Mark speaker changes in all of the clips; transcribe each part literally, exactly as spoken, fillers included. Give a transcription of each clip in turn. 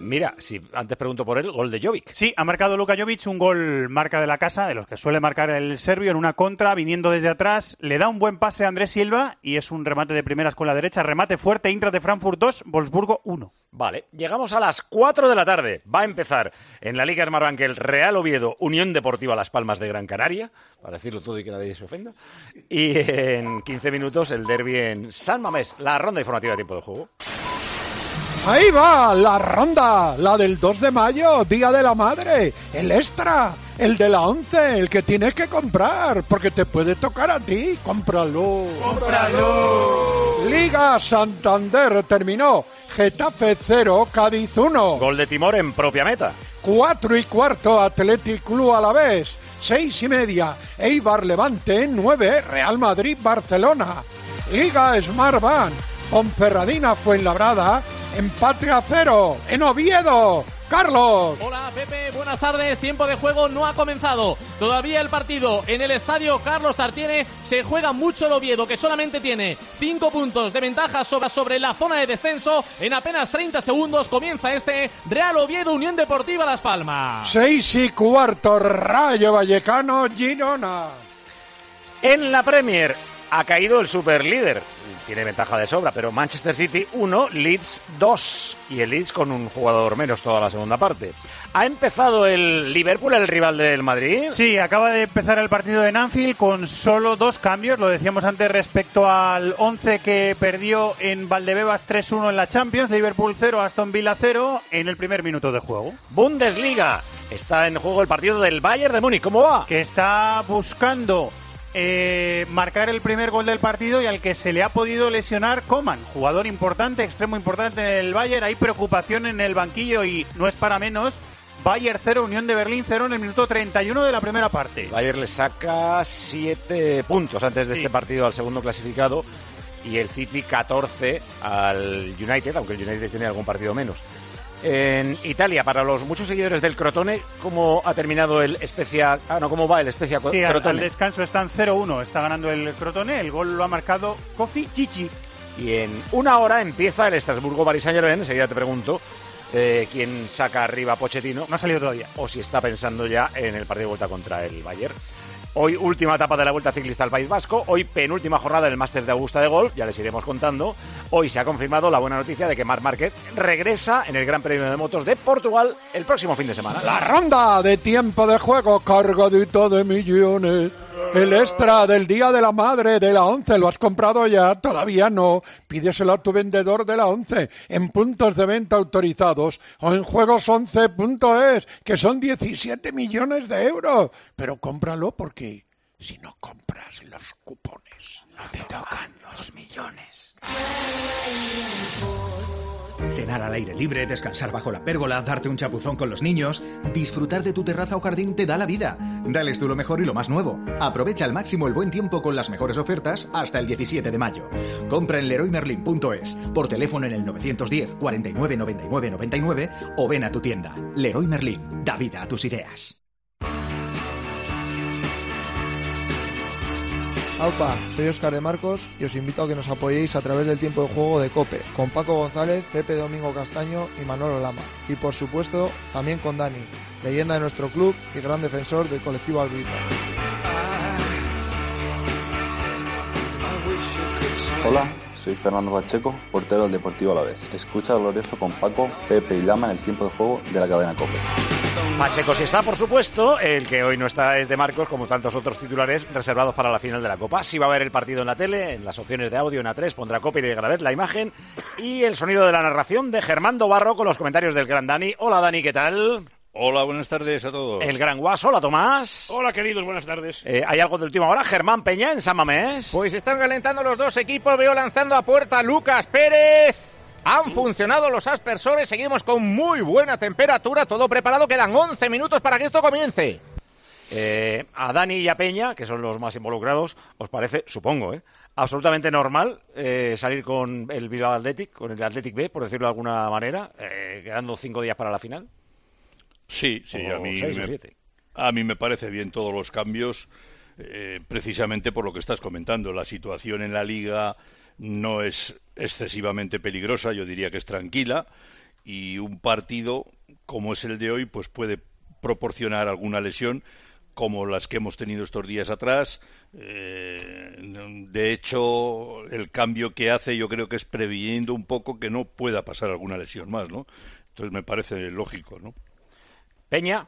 Speaker 1: mira, si antes pregunto por él, gol de Jovic.
Speaker 2: Sí, ha marcado Luka Jovic, un gol marca de la casa, de los que suele marcar el serbio, en una contra, viniendo desde atrás, le da un buen pase a Andrés Silva y es un remate de primeras con la derecha, remate fuerte, Eintracht de Frankfurt dos, Wolfsburgo uno.
Speaker 1: Vale, llegamos a las cuatro de la tarde. Va a empezar en la Liga Smartbank el Real Oviedo, Unión Deportiva Las Palmas de Gran Canaria, para decirlo todo y que nadie se ofenda. Y en quince minutos el derbi en San Mamés, la ronda informativa de tiempo de juego.
Speaker 3: Ahí va, la ronda, la del dos de mayo, Día de la Madre, el extra, el de la once, el que tienes que comprar, porque te puede tocar a ti, cómpralo.
Speaker 1: ¡Cómpralo!
Speaker 3: Liga Santander terminó, Getafe cero, Cádiz uno.
Speaker 1: Gol de Timor en propia meta.
Speaker 3: Cuatro y cuarto, Athletic Club Alavés. Seis y media, Eibar Levante. Nueve, Real Madrid Barcelona. Liga Smartbank, Ponferradina Fuenlabrada. Empate a cero, en Oviedo. Carlos.
Speaker 4: Hola Pepe, buenas tardes. Tiempo de juego no ha comenzado. Todavía el partido en el estadio Carlos Tartiere. Se juega mucho el Oviedo, que solamente tiene cinco puntos de ventaja sobre, sobre la zona de descenso. En apenas treinta segundos comienza este Real Oviedo Unión Deportiva Las Palmas.
Speaker 3: Seis y cuarto, Rayo Vallecano Girona.
Speaker 1: En la Premier ha caído el superlíder. Tiene ventaja de sobra, pero Manchester City uno, Leeds dos. Y el Leeds con un jugador menos toda la segunda parte. ¿Ha empezado el Liverpool, el rival del Madrid?
Speaker 2: Sí, acaba de empezar el partido en Anfield con solo dos cambios. Lo decíamos antes respecto al once que perdió en Valdebebas tres uno en la Champions. Liverpool cero, Aston Villa cero en el primer minuto de juego.
Speaker 1: Bundesliga. Está en juego el partido del Bayern de Múnich. ¿Cómo va?
Speaker 2: Que está buscando Eh, marcar el primer gol del partido y al que se le ha podido lesionar Coman, jugador importante, extremo importante en el Bayern. Hay preocupación en el banquillo y no es para menos. Bayern cero, Unión de Berlín cero en el minuto treinta y uno de la primera parte.
Speaker 1: Bayern le saca siete puntos antes de
Speaker 2: sí.
Speaker 1: este partido al segundo clasificado y el City catorce al United, aunque el United tiene algún partido menos. En Italia, para los muchos seguidores del Crotone, ¿cómo ha terminado el Spezia? Ah, no, ¿cómo va el Spezia
Speaker 2: sí,
Speaker 1: Crotone?
Speaker 2: Al, al descanso están cero uno, está ganando el Crotone, el gol lo ha marcado Kofi Chichi.
Speaker 1: Y en una hora empieza el Estrasburgo-Paris Saint-Germain. Enseguida te pregunto eh, quién saca arriba a Pochettino.
Speaker 2: No ha salido todavía.
Speaker 1: O si está pensando ya en el partido de vuelta contra el Bayern. Hoy última etapa de la Vuelta Ciclista al País Vasco, hoy penúltima jornada del Máster de Augusta de Golf, ya les iremos contando. Hoy se ha confirmado la buena noticia de que Marc Márquez regresa en el Gran Premio de Motos de Portugal el próximo fin de semana.
Speaker 3: La ronda de tiempo de juego cargadito de millones. El extra del Día de la Madre de la once, ¿lo has comprado ya? Todavía no. Pídeselo a tu vendedor de la once en puntos de venta autorizados o en juegos once punto es, que son diecisiete millones de euros. Pero cómpralo porque si no compras los cupones, no te tocan los millones.
Speaker 5: Cenar al aire libre, descansar bajo la pérgola, darte un chapuzón con los niños, disfrutar de tu terraza o jardín te da la vida. Dales tú lo mejor y lo más nuevo. Aprovecha al máximo el buen tiempo con las mejores ofertas hasta el diecisiete de mayo. Compra en leroy merlin punto es, por teléfono en el novecientos diez, cuarenta y nueve, noventa y nueve, noventa y nueve o ven a tu tienda. Leroy Merlin, da vida a tus ideas.
Speaker 6: Aupa, soy Óscar de Marcos y os invito a que nos apoyéis a través del tiempo de juego de COPE, con Paco González, Pepe Domingo Castaño y Manolo Lama. Y por supuesto, también con Dani, leyenda de nuestro club y gran defensor del colectivo Albrita.
Speaker 7: Hola, soy Fernando Pacheco, portero del Deportivo Alavés. Escucha Glorioso con Paco, Pepe y Lama en el tiempo de juego de la cadena COPE.
Speaker 1: Pacheco sí está, por supuesto. El que hoy no está es de Marcos, como tantos otros titulares reservados para la final de la Copa. Sí va a ver el partido en la tele, en las opciones de audio en A tres, pondrá COPE y de Gravet la imagen y el sonido de la narración de Germán Dobarro con los comentarios del gran Dani. Hola Dani, ¿qué tal?
Speaker 8: Hola, buenas tardes a todos.
Speaker 1: El gran Guaso, hola Tomás.
Speaker 8: Hola queridos, buenas tardes.
Speaker 1: Eh, ¿Hay algo de última hora? Germán Peña en San Mamés.
Speaker 9: Pues están calentando los dos equipos, veo lanzando a puerta Lucas Pérez. Han funcionado los aspersores, seguimos con muy buena temperatura, todo preparado, quedan once minutos para que esto comience.
Speaker 1: Eh, a Dani y a Peña, que son los más involucrados, os parece, supongo, ¿eh? absolutamente normal eh, salir con el Bilbao Athletic, con el Athletic B, por decirlo de alguna manera, eh, quedando cinco días para la final.
Speaker 8: Sí, sí,
Speaker 1: o
Speaker 8: a mí,
Speaker 1: seis
Speaker 8: me,
Speaker 1: o siete.
Speaker 8: a mí me parece bien todos los cambios, eh, precisamente por lo que estás comentando. La situación en la Liga no es excesivamente peligrosa, yo diría que es tranquila, y un partido como es el de hoy pues puede proporcionar alguna lesión como las que hemos tenido estos días atrás. Eh, de hecho, el cambio que hace yo creo que es previniendo un poco que no pueda pasar alguna lesión más, ¿no? Entonces me parece lógico, ¿no?
Speaker 1: Peña.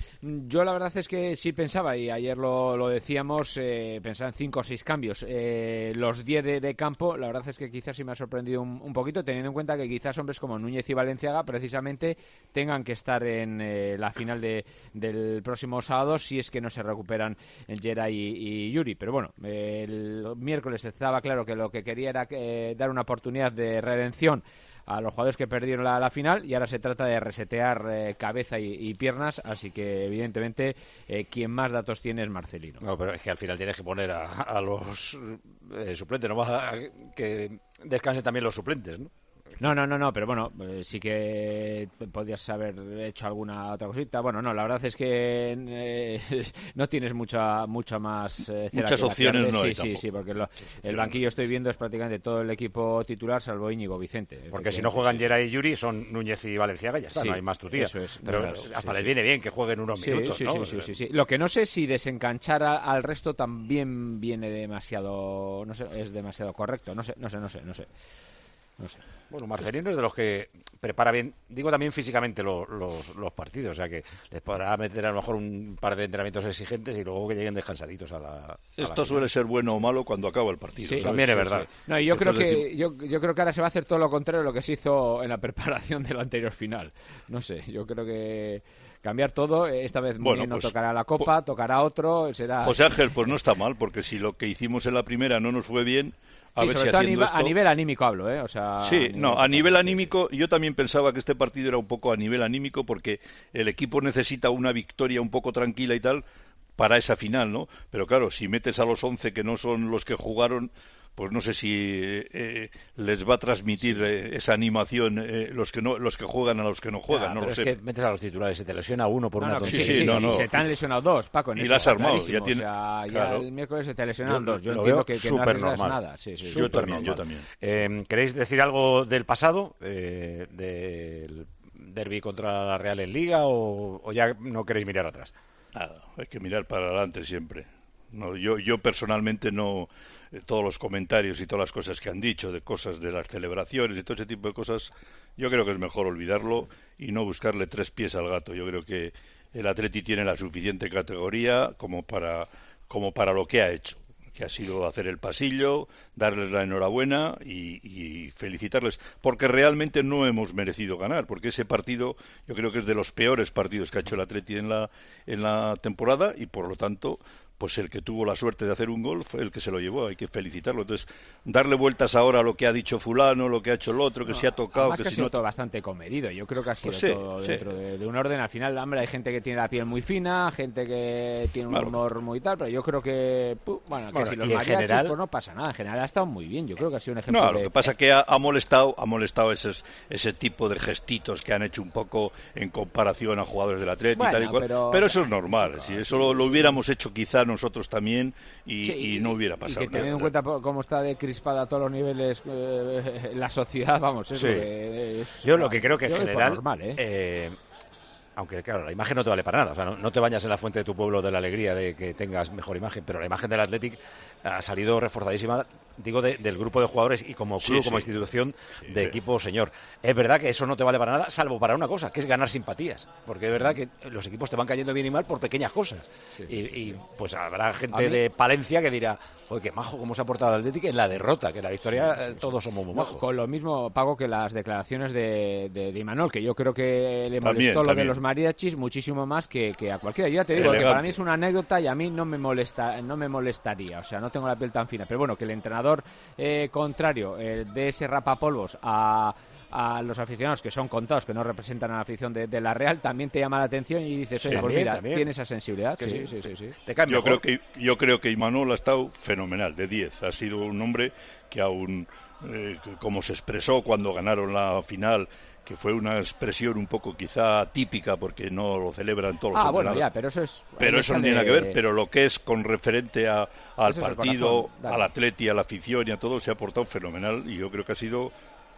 Speaker 10: Yo la verdad es que sí pensaba, y ayer lo, lo decíamos, eh, pensaba en cinco o seis cambios. Eh, los diez de, de campo, la verdad es que quizás sí me ha sorprendido un, un poquito, teniendo en cuenta que quizás hombres como Núñez y Valenciaga precisamente tengan que estar en eh, la final de, del próximo sábado, si es que no se recuperan el Geray y, y Yuri. Pero bueno, eh, el miércoles estaba claro que lo que quería era eh, dar una oportunidad de redención a los jugadores que perdieron la, la final, y ahora se trata de resetear eh, cabeza y, y piernas, así que evidentemente eh, quien más datos tiene es Marcelino.
Speaker 1: No, pero es que al final tienes que poner a, a los eh, suplentes, no vas a que descansen también los suplentes, ¿no?
Speaker 10: No, no, no, no, pero bueno, eh, sí que podías haber hecho alguna otra cosita. Bueno, no, la verdad es que eh, no tienes mucha mucha más eh, cera.
Speaker 8: Muchas opciones
Speaker 10: que
Speaker 8: no
Speaker 10: sí,
Speaker 8: hay
Speaker 10: sí,
Speaker 8: tampoco.
Speaker 10: sí, porque lo, el banquillo estoy viendo es prácticamente todo el equipo titular, salvo Íñigo Vicente.
Speaker 1: Porque si no juegan Geray y Yuri, son Núñez y Valenciaga, ya está,
Speaker 10: sí,
Speaker 1: no hay más tutía.
Speaker 10: Eso es,
Speaker 1: pero
Speaker 10: claro,
Speaker 1: hasta
Speaker 10: sí,
Speaker 1: les
Speaker 10: sí.
Speaker 1: viene bien que jueguen unos
Speaker 10: sí,
Speaker 1: minutos,
Speaker 10: sí,
Speaker 1: ¿no?
Speaker 10: Sí, sí, sí, sí. Lo que no sé si desenganchar a, al resto también viene demasiado, no sé, es demasiado correcto, no sé, no sé, no sé, no sé. No sé.
Speaker 1: Bueno, Marcelino es de los que prepara bien, digo también físicamente los, los, los partidos, o sea que les podrá meter a lo mejor un par de entrenamientos exigentes y luego que lleguen descansaditos a la... A
Speaker 8: Esto
Speaker 1: la
Speaker 8: suele ser bueno o malo cuando acaba el partido.
Speaker 10: Sí,
Speaker 8: ¿sabes?
Speaker 1: también es
Speaker 10: sí,
Speaker 1: verdad.
Speaker 10: sí. No, y yo creo
Speaker 8: Entonces,
Speaker 10: que yo, yo creo que ahora se va a hacer todo lo contrario de lo que se hizo en la preparación del anterior final. No sé, yo creo que cambiar todo, esta vez
Speaker 8: Bueno,
Speaker 10: Muñiz no
Speaker 8: pues,
Speaker 10: tocará la Copa, tocará otro, será...
Speaker 8: José Ángel, pues no está mal, porque si lo que hicimos en la primera no nos fue bien, a
Speaker 10: sí,
Speaker 8: ver
Speaker 10: sobre
Speaker 8: si
Speaker 10: todo a,
Speaker 8: haciendo
Speaker 10: nivel,
Speaker 8: esto...
Speaker 10: a nivel anímico hablo, ¿eh? O sea,
Speaker 8: Sí,
Speaker 10: a
Speaker 8: no, a nivel
Speaker 10: sí,
Speaker 8: anímico, yo también pensaba que este partido era un poco a nivel anímico, porque el equipo necesita una victoria un poco tranquila y tal para esa final, ¿no? Pero claro, si metes a los once que no son los que jugaron, pues no sé si eh, les va a transmitir eh, esa animación eh, los que no los que juegan a los que no juegan,
Speaker 1: Ya,
Speaker 8: no
Speaker 1: pero
Speaker 8: lo
Speaker 1: es
Speaker 8: sé.
Speaker 1: que metes a los titulares, se te lesiona uno por
Speaker 10: No,
Speaker 1: una
Speaker 10: no, que
Speaker 1: tontería.
Speaker 10: sí,
Speaker 8: sí,
Speaker 10: sí,
Speaker 8: no,
Speaker 10: y
Speaker 8: no.
Speaker 10: se te han lesionado dos, Paco, en
Speaker 8: Y
Speaker 10: eso
Speaker 8: las has
Speaker 10: está
Speaker 8: armado,
Speaker 10: clarísimo.
Speaker 8: ya tiene-
Speaker 10: O sea, ya
Speaker 8: claro.
Speaker 10: el miércoles se te lesionaron
Speaker 1: Yo
Speaker 10: dos. Yo
Speaker 1: lo
Speaker 10: entiendo
Speaker 1: veo
Speaker 10: que, que no
Speaker 1: súper
Speaker 10: arriesgas
Speaker 1: normal.
Speaker 10: nada. Sí, sí, sí.
Speaker 8: Yo
Speaker 1: Súper
Speaker 8: también, yo
Speaker 1: normal.
Speaker 8: también.
Speaker 1: Eh, ¿Queréis decir algo del pasado? Eh, ¿Del derbi contra la Real en Liga o, o ya no queréis mirar atrás?
Speaker 8: Nada, hay que mirar para adelante siempre. No, yo, yo personalmente no, eh, todos los comentarios y todas las cosas que han dicho, de cosas de las celebraciones y todo ese tipo de cosas, yo creo que es mejor olvidarlo y no buscarle tres pies al gato. Yo creo que el Atleti tiene la suficiente categoría como para, como para lo que ha hecho, que ha sido hacer el pasillo, darles la enhorabuena y, y felicitarles, porque realmente no hemos merecido ganar, porque ese partido yo creo que es de los peores partidos que ha hecho el Atleti en la, en la temporada y por lo tanto pues el que tuvo la suerte de hacer un gol fue el que se lo llevó, hay que felicitarlo. Entonces, darle vueltas ahora a lo que ha dicho fulano, lo que ha hecho el otro, que
Speaker 10: No,
Speaker 8: se ha tocado,
Speaker 10: además
Speaker 8: que,
Speaker 10: que ha
Speaker 8: si
Speaker 10: sido
Speaker 8: no...
Speaker 10: todo bastante comedido. Yo creo que ha sido
Speaker 8: Pues sí,
Speaker 10: todo
Speaker 8: sí.
Speaker 10: dentro de, de un orden. Al final, hombre, hay gente que tiene la piel muy fina, gente que tiene un
Speaker 8: Claro.
Speaker 10: humor muy tal, pero yo creo que, pu, bueno, que
Speaker 1: Bueno,
Speaker 10: si los
Speaker 1: y en
Speaker 10: mariachis,
Speaker 1: general-
Speaker 10: pues no pasa nada. En general ha estado muy bien. Yo creo que ha sido un ejemplo
Speaker 8: No, lo
Speaker 10: de...
Speaker 8: que pasa es que ha, ha molestado, ha molestado ese, ese tipo de gestitos que han hecho un poco en comparación a jugadores del Atleti
Speaker 10: Bueno,
Speaker 8: y tal y cual.
Speaker 10: pero-
Speaker 8: Pero, eso es normal. Si eso lo, lo hubiéramos hecho quizá nosotros también y,
Speaker 10: Sí,
Speaker 8: y no hubiera
Speaker 10: y
Speaker 8: pasado
Speaker 10: que
Speaker 8: nada.
Speaker 10: teniendo en cuenta po- cómo está de crispada a todos los niveles eh, la sociedad, vamos, es
Speaker 1: Sí.
Speaker 10: lo que es-
Speaker 1: Yo lo que creo que en
Speaker 10: yo doy por
Speaker 1: general,
Speaker 10: normal, ¿eh?
Speaker 1: eh, aunque claro, la imagen no te vale para nada, o sea, no, no te bañas en la fuente de tu pueblo de la alegría de que tengas mejor imagen, pero la imagen del Athletic ha salido reforzadísima, digo, de- del grupo de jugadores y como club,
Speaker 8: Sí,
Speaker 1: como
Speaker 8: sí.
Speaker 1: institución
Speaker 8: Sí.
Speaker 1: de equipo señor. Es verdad que eso no te vale para nada, salvo para una cosa, que es ganar simpatías, porque es verdad que los equipos te van cayendo bien y mal por pequeñas cosas.
Speaker 10: Sí,
Speaker 1: y,
Speaker 10: sí,
Speaker 1: y, pues habrá gente
Speaker 10: A mí-
Speaker 1: de Palencia que dirá, oye, qué majo cómo se ha portado el Athletic en la derrota, que en la victoria eh, todos somos muy
Speaker 10: No,
Speaker 1: majos.
Speaker 10: con lo mismo pago que las declaraciones de, de, de Imanol, que yo creo que le
Speaker 8: También,
Speaker 10: molestó lo de
Speaker 8: también.
Speaker 10: los mariachis muchísimo más que, que a cualquiera. Yo ya te digo que
Speaker 8: Elegante.
Speaker 10: para mí es una anécdota y a mí no me molesta, no me molestaría, o sea, no tengo la piel tan fina. Pero bueno, que el entrenador eh, contrario eh, de ese rapapolvos a a los aficionados que son contados, que no representan a la afición de, de la Real, también te llama la atención y dices, oye, pues
Speaker 1: También,
Speaker 10: mira,
Speaker 1: también.
Speaker 10: tiene esa sensibilidad.
Speaker 1: Que
Speaker 10: Sí,
Speaker 1: sí.
Speaker 10: sí, sí, sí.
Speaker 1: Te cae
Speaker 8: Yo
Speaker 1: mejor.
Speaker 8: creo que yo creo que Imanol ha estado fenomenal, de diez. Ha sido un hombre que aún, eh, que como se expresó cuando ganaron la final, que fue una expresión un poco quizá típica porque no lo celebran todos los
Speaker 10: Ah, bueno,
Speaker 8: entrenadores.
Speaker 10: ya, pero eso es...
Speaker 8: Pero
Speaker 10: ahí
Speaker 8: eso
Speaker 10: le
Speaker 8: no tiene nada
Speaker 10: sale-
Speaker 8: que ver, pero lo que es con referente a, al
Speaker 10: Eso es el
Speaker 8: partido,
Speaker 10: corazón, dale.
Speaker 8: al Atleti, a la afición y a todo, se ha portado fenomenal y yo creo que ha sido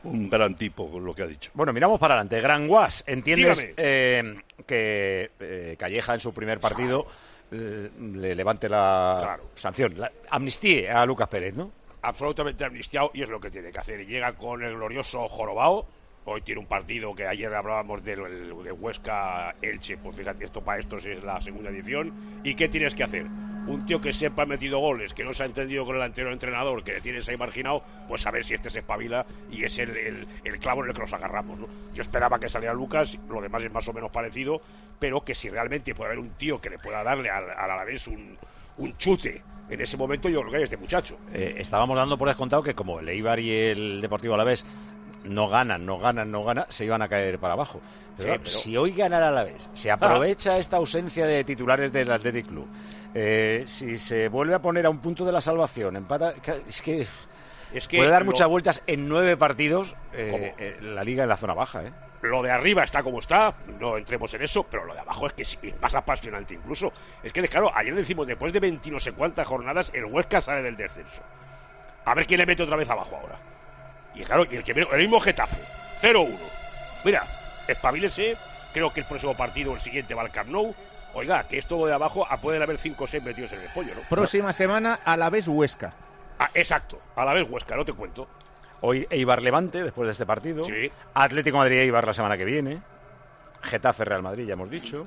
Speaker 8: un gran tipo, con lo que ha dicho.
Speaker 1: Bueno, miramos para adelante. Gran Guas, ¿entiendes eh, que eh, Calleja en su primer partido eh, le levante la
Speaker 11: Claro.
Speaker 1: sanción, la amnistíe a Lucas Pérez, ¿no?
Speaker 11: Absolutamente amnistiado y es lo que tiene que hacer. Y llega con el glorioso jorobado. Hoy tiene un partido que ayer hablábamos del de Huesca-Elche. Pues fíjate, esto para estos es la segunda edición. ¿Y qué tienes que hacer? Un tío que sepa ha metido goles, que no se ha entendido con el anterior entrenador, que le tienes ahí marginado, pues a ver si este se espabila y es el, el, el clavo en el que nos agarramos, ¿no? Yo esperaba que saliera Lucas, lo demás es más o menos parecido, pero que si realmente puede haber un tío que le pueda darle al, al Alavés un, un chute en ese momento, yo creo que hay este muchacho.
Speaker 1: Eh, estábamos dando por descontado que como el Eibar y el Deportivo Alavés no ganan, no ganan, no ganan, se iban a caer para abajo. Pero,
Speaker 11: Sí,
Speaker 1: claro,
Speaker 11: pero-
Speaker 1: si hoy ganara Alavés, se aprovecha esta ausencia de titulares del Athletic Club, eh, si se vuelve a poner a un punto de la salvación, empata, es que,
Speaker 11: Es que
Speaker 1: puede dar
Speaker 11: lo-
Speaker 1: muchas vueltas en nueve partidos eh,
Speaker 11: ¿Cómo?
Speaker 1: eh, la liga en la zona baja, ¿eh?
Speaker 11: Lo de arriba está como está, no entremos en eso, pero lo de abajo es que sí, es más apasionante incluso. Es que, claro, ayer decimos, después de veinte no sé cuántas jornadas, el Huesca sale del descenso. A ver quién le mete otra vez abajo ahora. Y claro, y el, que, el mismo Getafe, cero uno. Mira, espabilese, creo que el próximo partido, el siguiente, va al Camp Nou. Oiga, que esto de abajo, ah, pueden haber cinco o seis metidos en el pollo, ¿no?
Speaker 9: Próxima semana, Alavés Huesca.
Speaker 11: Ah, exacto, a la vez Huesca, no te cuento.
Speaker 1: Hoy Eibar Levante, después de este partido.
Speaker 11: Sí.
Speaker 1: Atlético Madrid Eibar la semana que viene. Getafe Real Madrid, ya hemos dicho.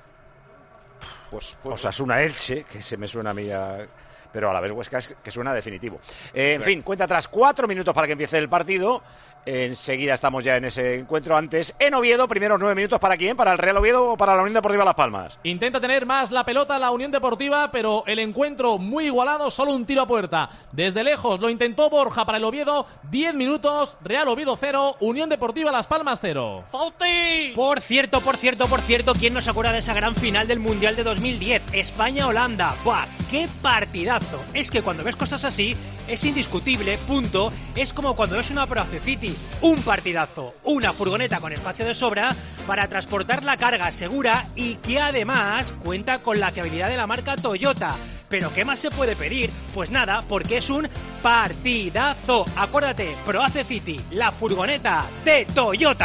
Speaker 11: Pues, pues
Speaker 1: Osasuna Elche, que se me suena a mí a... Pero a la vez Huesca es que suena definitivo. Eh, en
Speaker 11: Claro.
Speaker 1: fin, cuenta atrás cuatro minutos para que empiece el partido. Enseguida estamos ya en ese encuentro. Antes, en Oviedo, primeros nueve minutos ¿para quién? ¿Para el Real Oviedo o para la Unión Deportiva Las Palmas?
Speaker 4: Intenta tener más la pelota la Unión Deportiva, pero el encuentro muy igualado, solo un tiro a puerta. Desde lejos lo intentó Borja para el Oviedo, diez minutos, Real Oviedo cero, Unión Deportiva Las Palmas cero.
Speaker 12: Por cierto, por cierto, por cierto, ¿quién no se acuerda de esa gran final del Mundial de dos mil diez? España-Holanda. ¡Buah! ¡Qué partidazo! Es que cuando ves cosas así, es indiscutible, punto. Es como cuando ves una Proce City. Un partidazo. Una furgoneta con espacio de sobra para transportar la carga segura y que además cuenta con la fiabilidad de la marca Toyota. ¿Pero qué más se puede pedir? Pues nada, porque es un partidazo. Acuérdate, Proce City, la furgoneta de Toyota.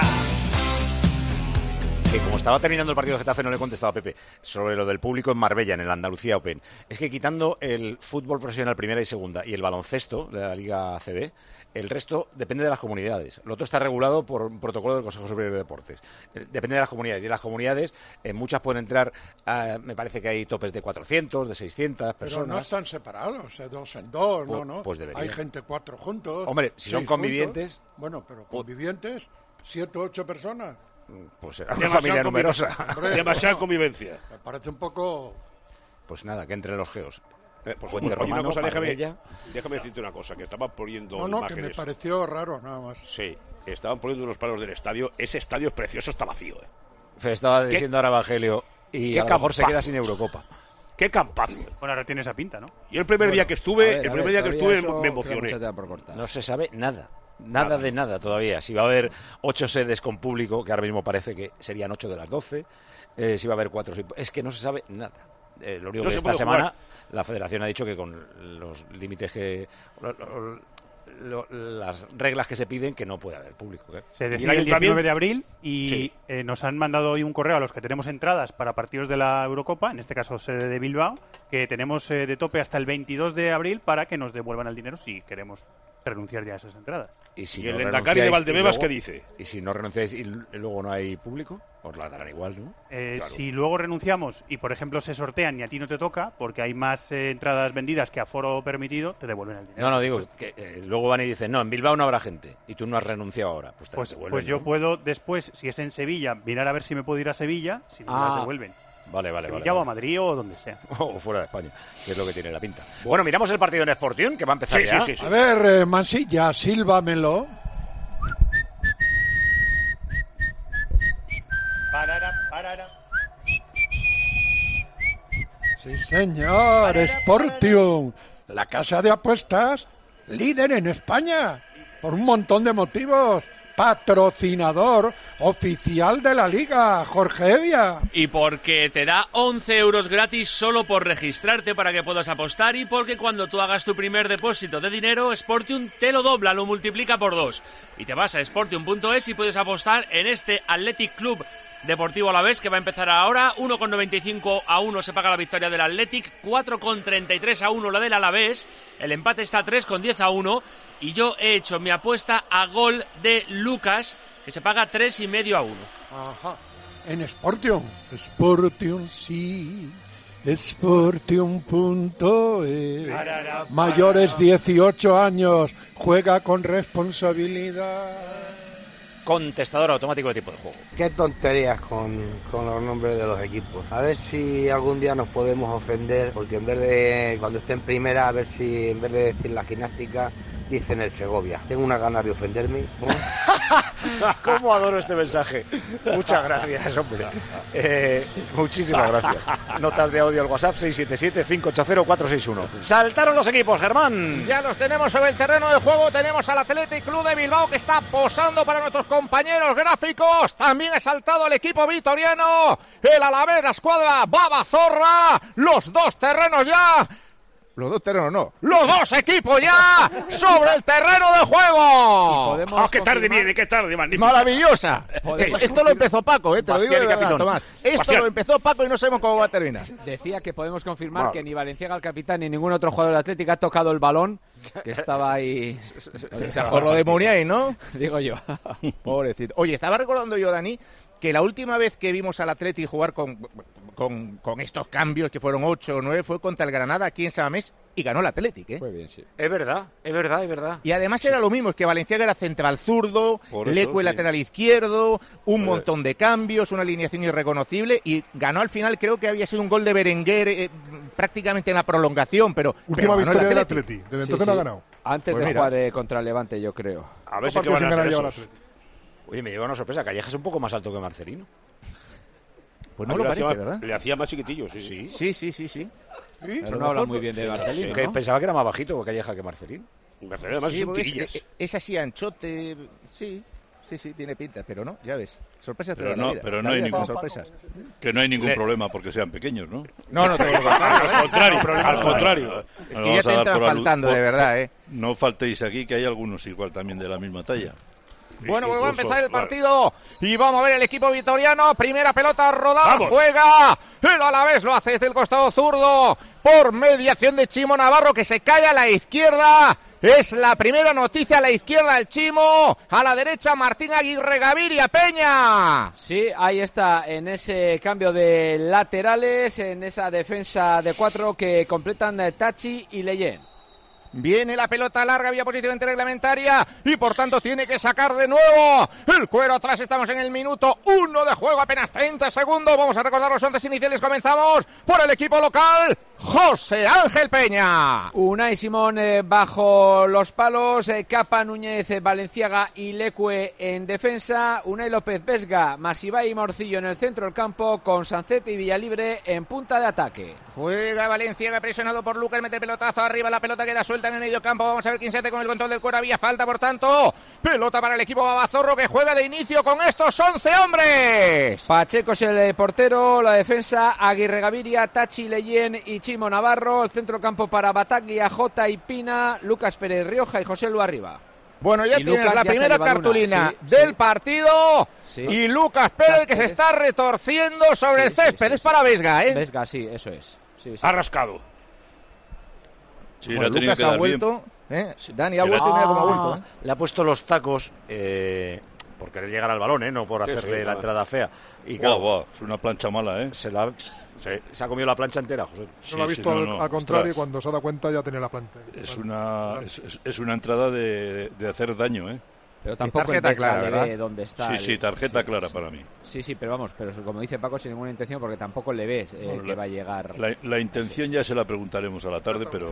Speaker 1: Que como estaba terminando el partido de Getafe no le he contestado a Pepe sobre lo del público en Marbella, en el Andalucía Open. Es que quitando el fútbol profesional primera y segunda y el baloncesto de la Liga A C B, el resto depende de las comunidades. Lo otro está regulado por un protocolo del Consejo Superior de Deportes. Eh, Depende de las comunidades. Y en las comunidades, en muchas pueden entrar, eh, me parece que hay topes de cuatrocientos, de seiscientas
Speaker 3: Pero
Speaker 1: personas.
Speaker 3: no están separados, eh, dos en dos,
Speaker 1: Pues-
Speaker 3: no, no.
Speaker 1: pues debería.
Speaker 3: Hay gente cuatro juntos.
Speaker 1: Hombre, si son
Speaker 3: seis
Speaker 1: convivientes-
Speaker 3: juntos. Bueno, pero convivientes, siete o ocho personas.
Speaker 1: Pues era una
Speaker 11: Demasiada
Speaker 1: familia numerosa.
Speaker 11: convivencia.
Speaker 3: Hombre,
Speaker 11: Demasiada
Speaker 3: bueno,
Speaker 11: convivencia.
Speaker 3: Me parece un poco...
Speaker 1: Pues nada, que entren los geos.
Speaker 11: Eh, pues,
Speaker 1: Puente
Speaker 11: oye, una
Speaker 1: Romano,
Speaker 11: cosa, déjame,
Speaker 1: Marbella.
Speaker 11: déjame decirte una cosa, que estaban poniendo
Speaker 3: No, no, que
Speaker 11: imágenes.
Speaker 3: me pareció raro, nada más.
Speaker 11: Sí, estaban poniendo unos palos del estadio. Ese estadio es precioso, está vacío, ¿eh?
Speaker 1: Se estaba
Speaker 11: ¿Qué-
Speaker 1: diciendo ahora Evangelio. Y
Speaker 11: qué
Speaker 1: a lo mejor se
Speaker 11: campazo?
Speaker 1: queda sin Eurocopa.
Speaker 11: ¡Qué campazo!
Speaker 2: Bueno, ahora tiene esa pinta, ¿no?
Speaker 11: Yo el primer día que estuve,
Speaker 10: A ver,
Speaker 11: el
Speaker 10: a
Speaker 11: primer
Speaker 10: ver,
Speaker 11: día que
Speaker 10: todavía
Speaker 11: estuve
Speaker 10: eso
Speaker 11: me
Speaker 10: queda
Speaker 11: emocioné.
Speaker 10: mucha tela por cortar.
Speaker 1: No se sabe nada. Nada,
Speaker 11: Nada.
Speaker 1: de nada todavía. Si va a haber ocho sedes con público, que ahora mismo parece que serían ocho de las doce. Eh, si va a haber cuatro. sin- Es que no se sabe nada. Eh, lo único
Speaker 11: No
Speaker 1: que
Speaker 11: se
Speaker 1: esta
Speaker 11: puede
Speaker 1: semana
Speaker 11: jugar.
Speaker 1: la Federación ha dicho que con los límites que... lo- lo- lo- las reglas que se piden, que no puede haber público. ¿eh?
Speaker 2: Se
Speaker 11: ¿Y el
Speaker 2: decide el
Speaker 11: ayuntamiento?
Speaker 2: diecinueve de abril y
Speaker 11: Sí.
Speaker 2: eh, nos han mandado hoy un correo a los que tenemos entradas para partidos de la Eurocopa, en este caso sede de Bilbao, que tenemos eh, de tope hasta el veintidós de abril para que nos devuelvan el dinero si queremos renunciar ya a esas entradas.
Speaker 1: Y, si
Speaker 11: ¿Y el
Speaker 1: no
Speaker 11: Endacari de
Speaker 1: renunciáis
Speaker 11: Valdebebas
Speaker 1: y
Speaker 11: qué
Speaker 1: luego-
Speaker 11: dice?
Speaker 1: Y si no renunciáis y l- luego no hay público, os la darán igual, ¿no?
Speaker 2: Eh,
Speaker 11: Claro.
Speaker 2: Si luego renunciamos y, por ejemplo, se sortean y a ti no te toca, porque hay más eh, entradas vendidas que aforo permitido, te devuelven el dinero.
Speaker 1: No, no, digo que eh, luego van y dicen, no, en Bilbao no habrá gente y tú no has renunciado ahora. Pues te
Speaker 2: Pues,
Speaker 1: devuelven,
Speaker 2: pues yo
Speaker 1: ¿no?
Speaker 2: puedo después, si es en Sevilla, mirar a ver si me puedo ir a Sevilla, si no me
Speaker 1: Ah,
Speaker 2: las devuelven.
Speaker 1: Vale, vale,
Speaker 2: Sevilla
Speaker 1: vale.
Speaker 2: o a Madrid o donde sea.
Speaker 1: O fuera de España, que es lo que tiene la pinta. Bueno, miramos el partido en Sportium, que va a empezar
Speaker 11: Sí,
Speaker 1: ya.
Speaker 11: sí, sí, sí.
Speaker 3: A ver, eh, Mansilla, sílvamelo.
Speaker 2: Parara, parara.
Speaker 3: Sí, señor, Sportium, la casa de apuestas líder en España, por un montón de motivos. patrocinador oficial de la Liga, Jorge Evia.
Speaker 13: Y porque te da once euros gratis solo por registrarte para que puedas apostar y porque cuando tú hagas tu primer depósito de dinero, Sportium te lo dobla, lo multiplica por dos. Y te vas a sportium punto es y puedes apostar en este Athletic Club Deportivo Alavés que va a empezar ahora. uno con noventa y cinco a uno se paga la victoria del Athletic, cuatro con treinta y tres a uno la del Alavés, el empate está a tres con diez a uno y yo he hecho mi apuesta a gol de Lucas que se paga tres y medio a uno.
Speaker 3: Ajá. En Sportium. Sportium sí. Sportium punto es. Mayores dieciocho años. Juega con responsabilidad.
Speaker 1: Contestador automático de tiempo de juego.
Speaker 14: Qué tonterías con, con los nombres de los equipos. A ver si algún día nos podemos ofender, porque en vez de, cuando esté en primera, a ver si en vez de decir la gimnástica, dicen el Segovia. Tengo una ganas de ofenderme. ¿no?
Speaker 1: ¿Cómo adoro este mensaje? Muchas gracias, hombre. Eh, muchísimas gracias. Notas de audio al WhatsApp seis siete siete, cinco ocho cero, cuatro seis uno. Saltaron los equipos, Germán.
Speaker 9: Ya los tenemos sobre el terreno de juego. Tenemos al Athletic Club de Bilbao que está posando para nuestros compañeros gráficos. También ha saltado el equipo vitoriano. El Alavés, la escuadra Babazorra. Los dos terrenos ya. Los dos terrenos no. Los dos equipos ya sobre el terreno de juego.
Speaker 11: ¡Oh, qué tarde viene, qué tarde, magnífico!
Speaker 9: Maravillosa. Eh, esto lo empezó Paco, eh, te
Speaker 11: Bastián
Speaker 9: lo digo de
Speaker 11: y
Speaker 9: verdad,
Speaker 11: capitán.
Speaker 9: Tomás. Esto
Speaker 11: Bastián.
Speaker 9: lo empezó Paco y no sabemos cómo va a terminar.
Speaker 10: Decía que podemos confirmar
Speaker 9: Wow.
Speaker 10: que ni Valenciaga, el capitán, ni ningún otro jugador de Atlético ha tocado el balón, que estaba ahí...
Speaker 9: Por lo de Muniain, ¿no?
Speaker 10: Digo yo.
Speaker 9: Pobrecito. Oye, estaba recordando yo, Dani, que la última vez que vimos al Atleti jugar con, con, con estos cambios, que fueron ocho o nueve, fue contra el Granada aquí en Samamés y ganó el Athletic, ¿eh?
Speaker 10: Muy bien, sí.
Speaker 1: Es verdad, es verdad, es verdad.
Speaker 9: Y además era lo mismo, es que Valenciaga era central zurdo,
Speaker 8: Por eso,
Speaker 9: Lecue
Speaker 8: sí.
Speaker 9: lateral izquierdo, un
Speaker 8: Joder.
Speaker 9: montón de cambios, una alineación irreconocible y ganó al final, creo que había sido un gol de Berenguer eh, prácticamente en la prolongación, pero...
Speaker 15: Última
Speaker 9: pero ganó
Speaker 15: victoria
Speaker 9: el
Speaker 15: del
Speaker 9: Athletic.
Speaker 15: Atleti. Desde
Speaker 10: Sí,
Speaker 15: entonces
Speaker 10: sí.
Speaker 15: no ha ganado.
Speaker 10: Antes
Speaker 9: Pues
Speaker 10: de
Speaker 9: mira.
Speaker 10: jugar eh, contra el Levante, yo creo.
Speaker 11: A ver si
Speaker 15: Dos
Speaker 11: que van
Speaker 15: partidos
Speaker 11: a
Speaker 15: sin ganar
Speaker 11: hacer
Speaker 15: lleva el
Speaker 11: esos.
Speaker 15: Atleti.
Speaker 1: Oye, me lleva una sorpresa. Calleja es un poco más alto que Marcelino.
Speaker 9: Pues no
Speaker 11: A
Speaker 9: lo
Speaker 11: mí le
Speaker 9: parece,
Speaker 11: hacía-
Speaker 9: ¿verdad?
Speaker 11: Le hacía más chiquitillo, sí.
Speaker 1: Sí.
Speaker 9: Sí, sí, sí, sí.
Speaker 10: Pero no habla muy bien de Marcelino,
Speaker 1: Que
Speaker 10: ¿no?
Speaker 1: pensaba que era más bajito Calleja que Marcelino.
Speaker 11: Mercedes, además,
Speaker 9: Sí,
Speaker 11: son
Speaker 9: porque es,
Speaker 11: tirillas.
Speaker 9: es- es así anchote, sí, sí, sí, tiene pinta, pero no, ya ves. Sorpresas te
Speaker 8: Pero
Speaker 9: da la
Speaker 8: no,
Speaker 9: vida.
Speaker 8: pero
Speaker 9: La
Speaker 8: no hay
Speaker 9: vida
Speaker 8: ningún-
Speaker 9: con sorpresas.
Speaker 8: Que no hay ningún
Speaker 11: Le-
Speaker 8: problema porque sean pequeños, ¿no?
Speaker 9: No, no, todo lo contrario.
Speaker 11: Al contrario, al contrario.
Speaker 9: Es
Speaker 8: No
Speaker 9: que ya
Speaker 8: vamos a
Speaker 9: te
Speaker 8: dar
Speaker 9: entran
Speaker 8: por alu-
Speaker 9: faltando, de
Speaker 8: por-
Speaker 9: verdad, ¿eh?
Speaker 8: No faltéis aquí, que hay algunos igual también de la misma talla.
Speaker 9: Bueno, pues va a
Speaker 11: Incluso,
Speaker 9: empezar el
Speaker 11: claro.
Speaker 9: partido y vamos a ver el equipo vitoriano. Primera pelota rodada,
Speaker 11: ¡Vamos!
Speaker 9: juega. El Alavés lo hace desde el costado zurdo por mediación de Chimo Navarro que se cae a la izquierda. Es la primera noticia a la izquierda el Chimo. A la derecha Martín Aguirre Gaviria Peña.
Speaker 10: Sí, ahí está, en ese cambio de laterales, en esa defensa de cuatro que completan eh, Tachi y Leyen.
Speaker 9: Viene la pelota larga, vía posición reglamentaria y por tanto tiene que sacar de nuevo el cuero atrás. Estamos en el minuto uno de juego, apenas treinta segundos. Vamos a recordar los once iniciales. Comenzamos por el equipo local, José Ángel Peña.
Speaker 10: Unai Simón eh, bajo los palos, eh, Capa, Núñez, eh, Valenciaga y Lecue en defensa, Unai López, Vesga, Masibay y Morcillo en el centro del campo, con Sancet y Villalibre en punta de ataque.
Speaker 9: Juega Valenciaga presionado por Lucas, mete pelotazo arriba, la pelota queda suelta en el medio campo. Vamos a ver quién se hace con el control del cuero. Había falta, por tanto, pelota para el equipo Babazorro que juega de inicio con estos once hombres.
Speaker 10: Pacheco es el eh, portero, la defensa Aguirre Gaviria, Tachi, Leyen y Chimo Navarro, el centro del campo para Bataglia, Jota y Pina, Lucas Pérez Rioja y José Lu arriba.
Speaker 9: Bueno, ya
Speaker 10: Y
Speaker 9: tienes
Speaker 10: Lucas
Speaker 9: la
Speaker 10: ya se ha
Speaker 9: primera
Speaker 10: llevado una,
Speaker 9: cartulina
Speaker 10: sí,
Speaker 9: del
Speaker 10: sí.
Speaker 9: partido
Speaker 10: Sí.
Speaker 9: y Lucas Pérez que se está retorciendo sobre
Speaker 10: Sí,
Speaker 9: el
Speaker 10: sí,
Speaker 9: césped.
Speaker 10: sí,
Speaker 9: es
Speaker 10: sí.
Speaker 9: para Vesga, ¿eh?
Speaker 10: Vesga, sí, eso es. Sí, sí.
Speaker 11: Ha rascado.
Speaker 8: Sí, le
Speaker 9: Bueno,
Speaker 8: ha tenido
Speaker 9: Lucas
Speaker 8: que
Speaker 9: ha
Speaker 8: dar bien.
Speaker 9: vuelto, ¿eh? Dani ha
Speaker 8: Que le-
Speaker 9: vuelto y mira cómo ha vuelto, ¿eh?
Speaker 1: Le ha puesto los tacos eh, por querer llegar al balón, ¿eh? No por
Speaker 11: Sí,
Speaker 1: hacerle
Speaker 11: sí,
Speaker 1: la
Speaker 11: claro.
Speaker 1: entrada fea. Y
Speaker 8: Buah,
Speaker 1: claro,
Speaker 8: buah, es una plancha mala, ¿eh?
Speaker 1: se, la, se, se ha comido la plancha entera, José.
Speaker 15: No
Speaker 8: Sí,
Speaker 15: lo ha
Speaker 8: sí,
Speaker 15: visto
Speaker 8: no,
Speaker 15: al,
Speaker 8: no,
Speaker 15: al contrario y
Speaker 8: ostras.
Speaker 15: cuando se ha dado cuenta ya tenía la planta.
Speaker 8: Es una, es, es- es una entrada de, de hacer daño, ¿eh?
Speaker 10: Pero tampoco
Speaker 9: tarjeta
Speaker 10: el Vesga
Speaker 9: clara,
Speaker 10: le
Speaker 9: ¿verdad?
Speaker 10: ve dónde está.
Speaker 8: Sí,
Speaker 10: el-
Speaker 8: sí, tarjeta
Speaker 10: sí,
Speaker 8: clara
Speaker 10: sí.
Speaker 8: para mí.
Speaker 10: Sí, sí, pero vamos, pero como dice Paco, sin ninguna intención, porque tampoco le ves eh,
Speaker 8: Bueno,
Speaker 10: que
Speaker 8: la-
Speaker 10: va a llegar.
Speaker 8: La, la intención ya se la preguntaremos a la tarde, pero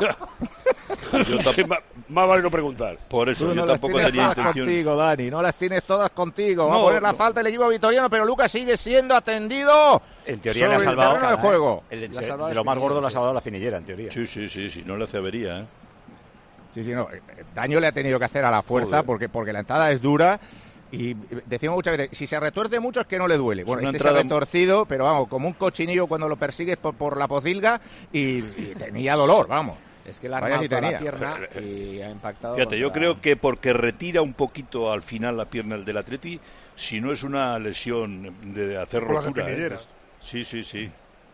Speaker 8: yo
Speaker 11: Sí,
Speaker 8: tam-
Speaker 11: ma- más vale no preguntar.
Speaker 8: por eso
Speaker 9: Tú
Speaker 8: yo
Speaker 9: no las
Speaker 8: tampoco
Speaker 9: tienes
Speaker 8: tenía
Speaker 9: todas
Speaker 8: intención.
Speaker 9: contigo, Dani, no las tienes todas contigo. Va a
Speaker 8: No,
Speaker 9: poner la
Speaker 8: no.
Speaker 9: falta el equipo vitoriano, pero Lucas sigue siendo atendido.
Speaker 1: En teoría le ha
Speaker 9: sobre el
Speaker 1: salvado
Speaker 9: terreno de juego.
Speaker 1: el-
Speaker 10: Le ha salvado
Speaker 1: de
Speaker 10: la
Speaker 1: lo más gordo le ha
Speaker 10: espinilla,
Speaker 1: salvado la finillera, en teoría.
Speaker 8: Sí, sí, sí, sí, no le hace avería, ¿eh?
Speaker 9: Sí, sí, no. Daño le ha tenido que hacer a la fuerza porque, porque la entrada es dura. Y decimos muchas veces, si se retuerce mucho es que no le duele. Bueno, este entrada... se ha retorcido, pero vamos, como un cochinillo cuando lo persigues por, por la pocilga y, y tenía dolor, vamos.
Speaker 10: Es que la ha armado la pierna y ha impactado.
Speaker 8: Fíjate,
Speaker 10: contra...
Speaker 8: yo creo que porque retira un poquito al final la pierna el del Atleti, si no es una lesión de hacer rotura. ¿eh? Sí, sí, sí.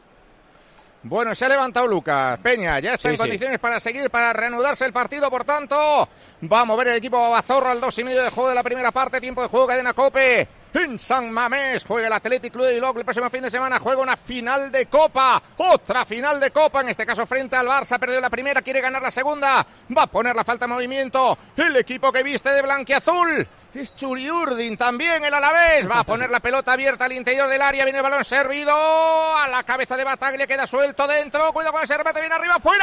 Speaker 9: Bueno, se ha levantado Lucas Peña, ya está sí, en sí. condiciones para seguir, para reanudarse el partido, por tanto, va a mover el equipo Babazorra al dos y medio de juego de la primera parte, tiempo de juego, cadena COPE, en San Mamés, juega el Athletic Club de Bilbao, el próximo fin de semana juega una final de Copa, otra final de Copa, en este caso frente al Barça, perdió la primera, quiere ganar la segunda, va a poner la falta de movimiento, el equipo que viste de blanquiazul, es Churiurdin también, el Alavés, va a poner la pelota abierta al interior del área, viene el balón servido, a la cabeza de Bataglia, queda suelto dentro, cuidado con ese remate, viene arriba, ¡fuera!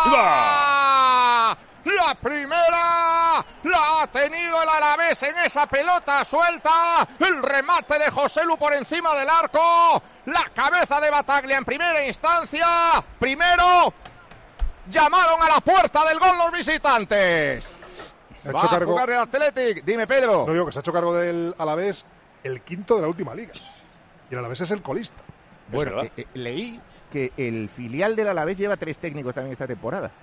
Speaker 9: ¡Iba! La primera la ha tenido el Alavés en esa pelota suelta, el remate de José Lu por encima del arco, la cabeza de Bataglia en primera instancia, primero llamaron a la puerta del gol los visitantes.
Speaker 15: Ha
Speaker 9: Va
Speaker 15: hecho
Speaker 9: a
Speaker 15: cargo...
Speaker 9: jugar el Athletic, dime Pedro.
Speaker 15: No digo que se ha hecho cargo del Alavés el quinto de la última liga y el Alavés es el colista.
Speaker 9: Bueno, eh, eh, leí que el filial del Alavés lleva tres técnicos también esta temporada.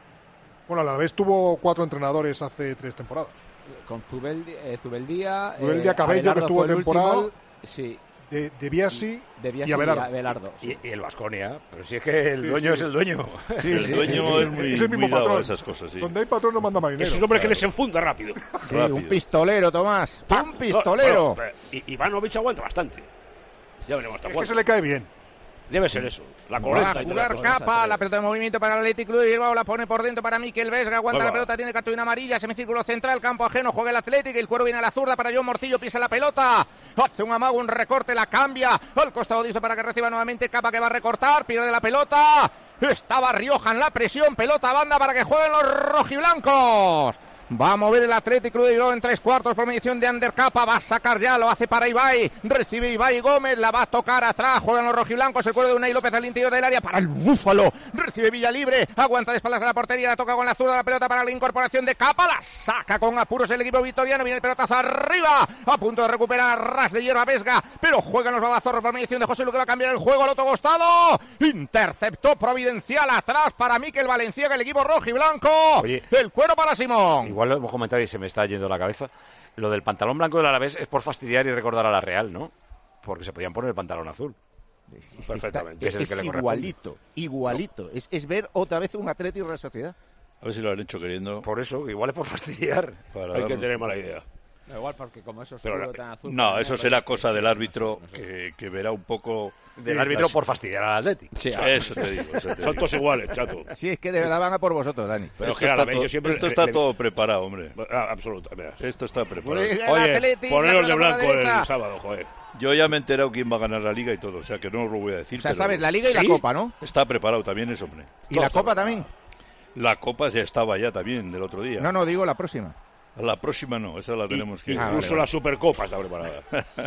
Speaker 15: Bueno, el Alavés tuvo cuatro entrenadores hace tres temporadas.
Speaker 10: Con Zubeldi, eh, Zubeldía,
Speaker 15: Zubeldía, eh, Cabello, que estuvo temporal.
Speaker 10: Último, sí.
Speaker 15: De, de Biasi,
Speaker 10: de Biasi
Speaker 15: y Abelardo.
Speaker 10: Y, Abelardo,
Speaker 1: sí. y, y el Baskonia, pero si es que el dueño sí, sí. es el dueño.
Speaker 8: Sí, el sí, dueño sí, sí, es muy, es el mismo muy patrón. Esas cosas, sí.
Speaker 15: Donde hay patrón no manda marinero.
Speaker 11: Es un hombre claro. que les enfunda rápido.
Speaker 9: Sí,
Speaker 11: rápido.
Speaker 9: Un pistolero, Tomás. Pa, un pistolero.
Speaker 11: No, bueno, y Ivanovic aguanta bastante. Ya veremos hasta
Speaker 15: cuándo. Es que se le cae bien.
Speaker 11: Debe ser eso, la correcta.
Speaker 9: Va a jugar Capa, la pelota de movimiento para el Athletic Club de Bilbao, la pone por dentro para Mikel Vesga, aguanta la pelota, tiene cartulina amarilla, semicírculo central, campo ajeno, juega el Athletic, el cuero viene a la zurda para John Morcillo, pisa la pelota, hace un amago, un recorte, la cambia, al costado dice para que reciba nuevamente Capa que va a recortar, pierde la pelota, estaba Rioja en la presión, pelota banda para que jueguen los rojiblancos. Va a mover el Athletic Club de Bilbao en tres cuartos por medición de Ander Capa. Va a sacar ya, lo hace para Ibai. Recibe Ibai Gómez, la va a tocar atrás. Juegan los rojiblancos, el cuero de Unai López al interior del área para el Búfalo. Recibe Villa Libre, aguanta de espaldas a la portería, la toca con la zurda, la pelota para la incorporación de Capa. La saca con apuros el equipo vitoriano. Viene el pelotazo arriba, a punto de recuperar ras de hierba Vesga. Pero juegan los babazorros por medición de José Lu, que va a cambiar el juego al otro costado. Interceptó providencial atrás para Mikel Valenciaga, el equipo rojiblanco. Oye, el cuero para Simón.
Speaker 1: Igual lo hemos comentado y se me está yendo la cabeza. Lo del pantalón blanco del Alavés es por fastidiar y recordar a la Real, ¿no? Porque se podían poner el pantalón azul.
Speaker 9: Es, Perfectamente. Es, es, es igualito, igualito. No. Es, es ver otra vez un Atlético de la Sociedad.
Speaker 8: A ver si lo han hecho queriendo.
Speaker 1: Por eso, igual es por fastidiar.
Speaker 11: Para Hay que tener mala idea.
Speaker 10: Da igual, porque como eso es tan azul...
Speaker 8: No, eso será cosa del árbitro que, que verá un poco...
Speaker 1: Del árbitro las... por fastidiar al Atlético.
Speaker 8: Sí, eso te digo. Eso te
Speaker 11: Son todos iguales, chato.
Speaker 9: Sí, es que de verdad van a por vosotros, Dani.
Speaker 8: Pero esto, está, todo, siempre esto está le... todo preparado, hombre.
Speaker 11: Ah, absoluto. Mira.
Speaker 8: Esto está preparado.
Speaker 11: Oye, poneros de blanco el sábado, joder.
Speaker 8: Yo ya me he enterado quién va a ganar la Liga y todo, o sea que no os lo voy a decir.
Speaker 9: O sea,
Speaker 8: pero...
Speaker 9: sabes, la Liga y
Speaker 11: ¿Sí?
Speaker 9: la Copa, ¿no?
Speaker 8: Está preparado también eso, hombre.
Speaker 9: ¿Y todo la Copa también?
Speaker 8: La Copa ya estaba ya también del otro día.
Speaker 9: No, no, digo la próxima.
Speaker 8: La próxima no, esa la tenemos que...
Speaker 11: Incluso ah, vale, vale. la Supercopa está preparada.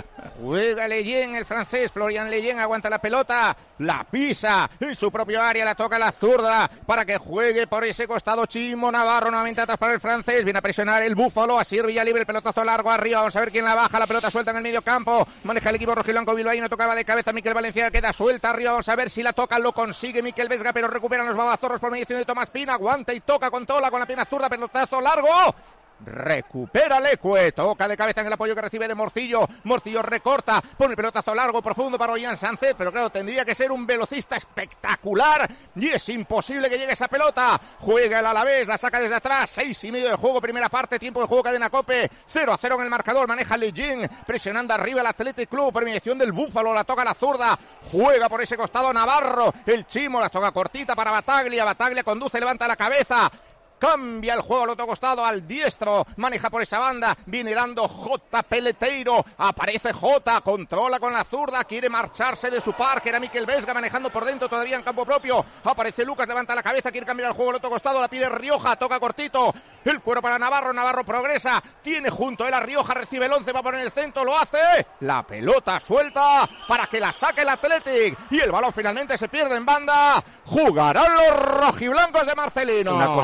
Speaker 9: Juega Leyen, el francés, Florian Leyen aguanta la pelota, la pisa en su propio área, la toca la zurda para que juegue por ese costado Chimo Navarro, nuevamente atrás para el francés, viene a presionar el Búfalo, así Villa Libre, el pelotazo largo arriba, vamos a ver quién la baja, la pelota suelta en el medio campo, maneja el equipo rojiblanco bilbaíno, tocaba de cabeza Mikel Valenciaga, queda suelta arriba, vamos a ver si la toca, lo consigue Mikel Vesga, pero recuperan los babazorros por mediación de Tomás Pina, aguanta y toca con tola, con la pierna zurda, pelotazo largo. Recupera Leque, toca de cabeza en el apoyo que recibe de Morcillo, Morcillo recorta, pone el pelotazo largo, profundo para Ollán Sánchez, pero claro, tendría que ser un velocista espectacular y es imposible que llegue esa pelota, juega el Alavés, la saca desde atrás, seis y medio de juego, primera parte, tiempo de juego, cadena COPE, cero a cero en el marcador, maneja Leyen, presionando arriba el Athletic Club, permisión del Búfalo, la toca la zurda, juega por ese costado Navarro, el Chimo, la toca cortita para Bataglia, Bataglia conduce, levanta la cabeza, cambia el juego al otro costado, al diestro, maneja por esa banda, viene dando J. Peleteiro, aparece J, controla con la zurda, quiere marcharse de su par, que era Mikel Vesga, manejando por dentro todavía en campo propio, aparece Lucas, levanta la cabeza, quiere cambiar el juego al otro costado, la pide Rioja, toca cortito, el cuero para Navarro, Navarro progresa, tiene junto él a Rioja, recibe el once, va a poner el centro, lo hace, la pelota suelta para que la saque el Athletic, y el balón finalmente se pierde en banda, jugarán los rojiblancos de Marcelino.
Speaker 1: Una cosa de que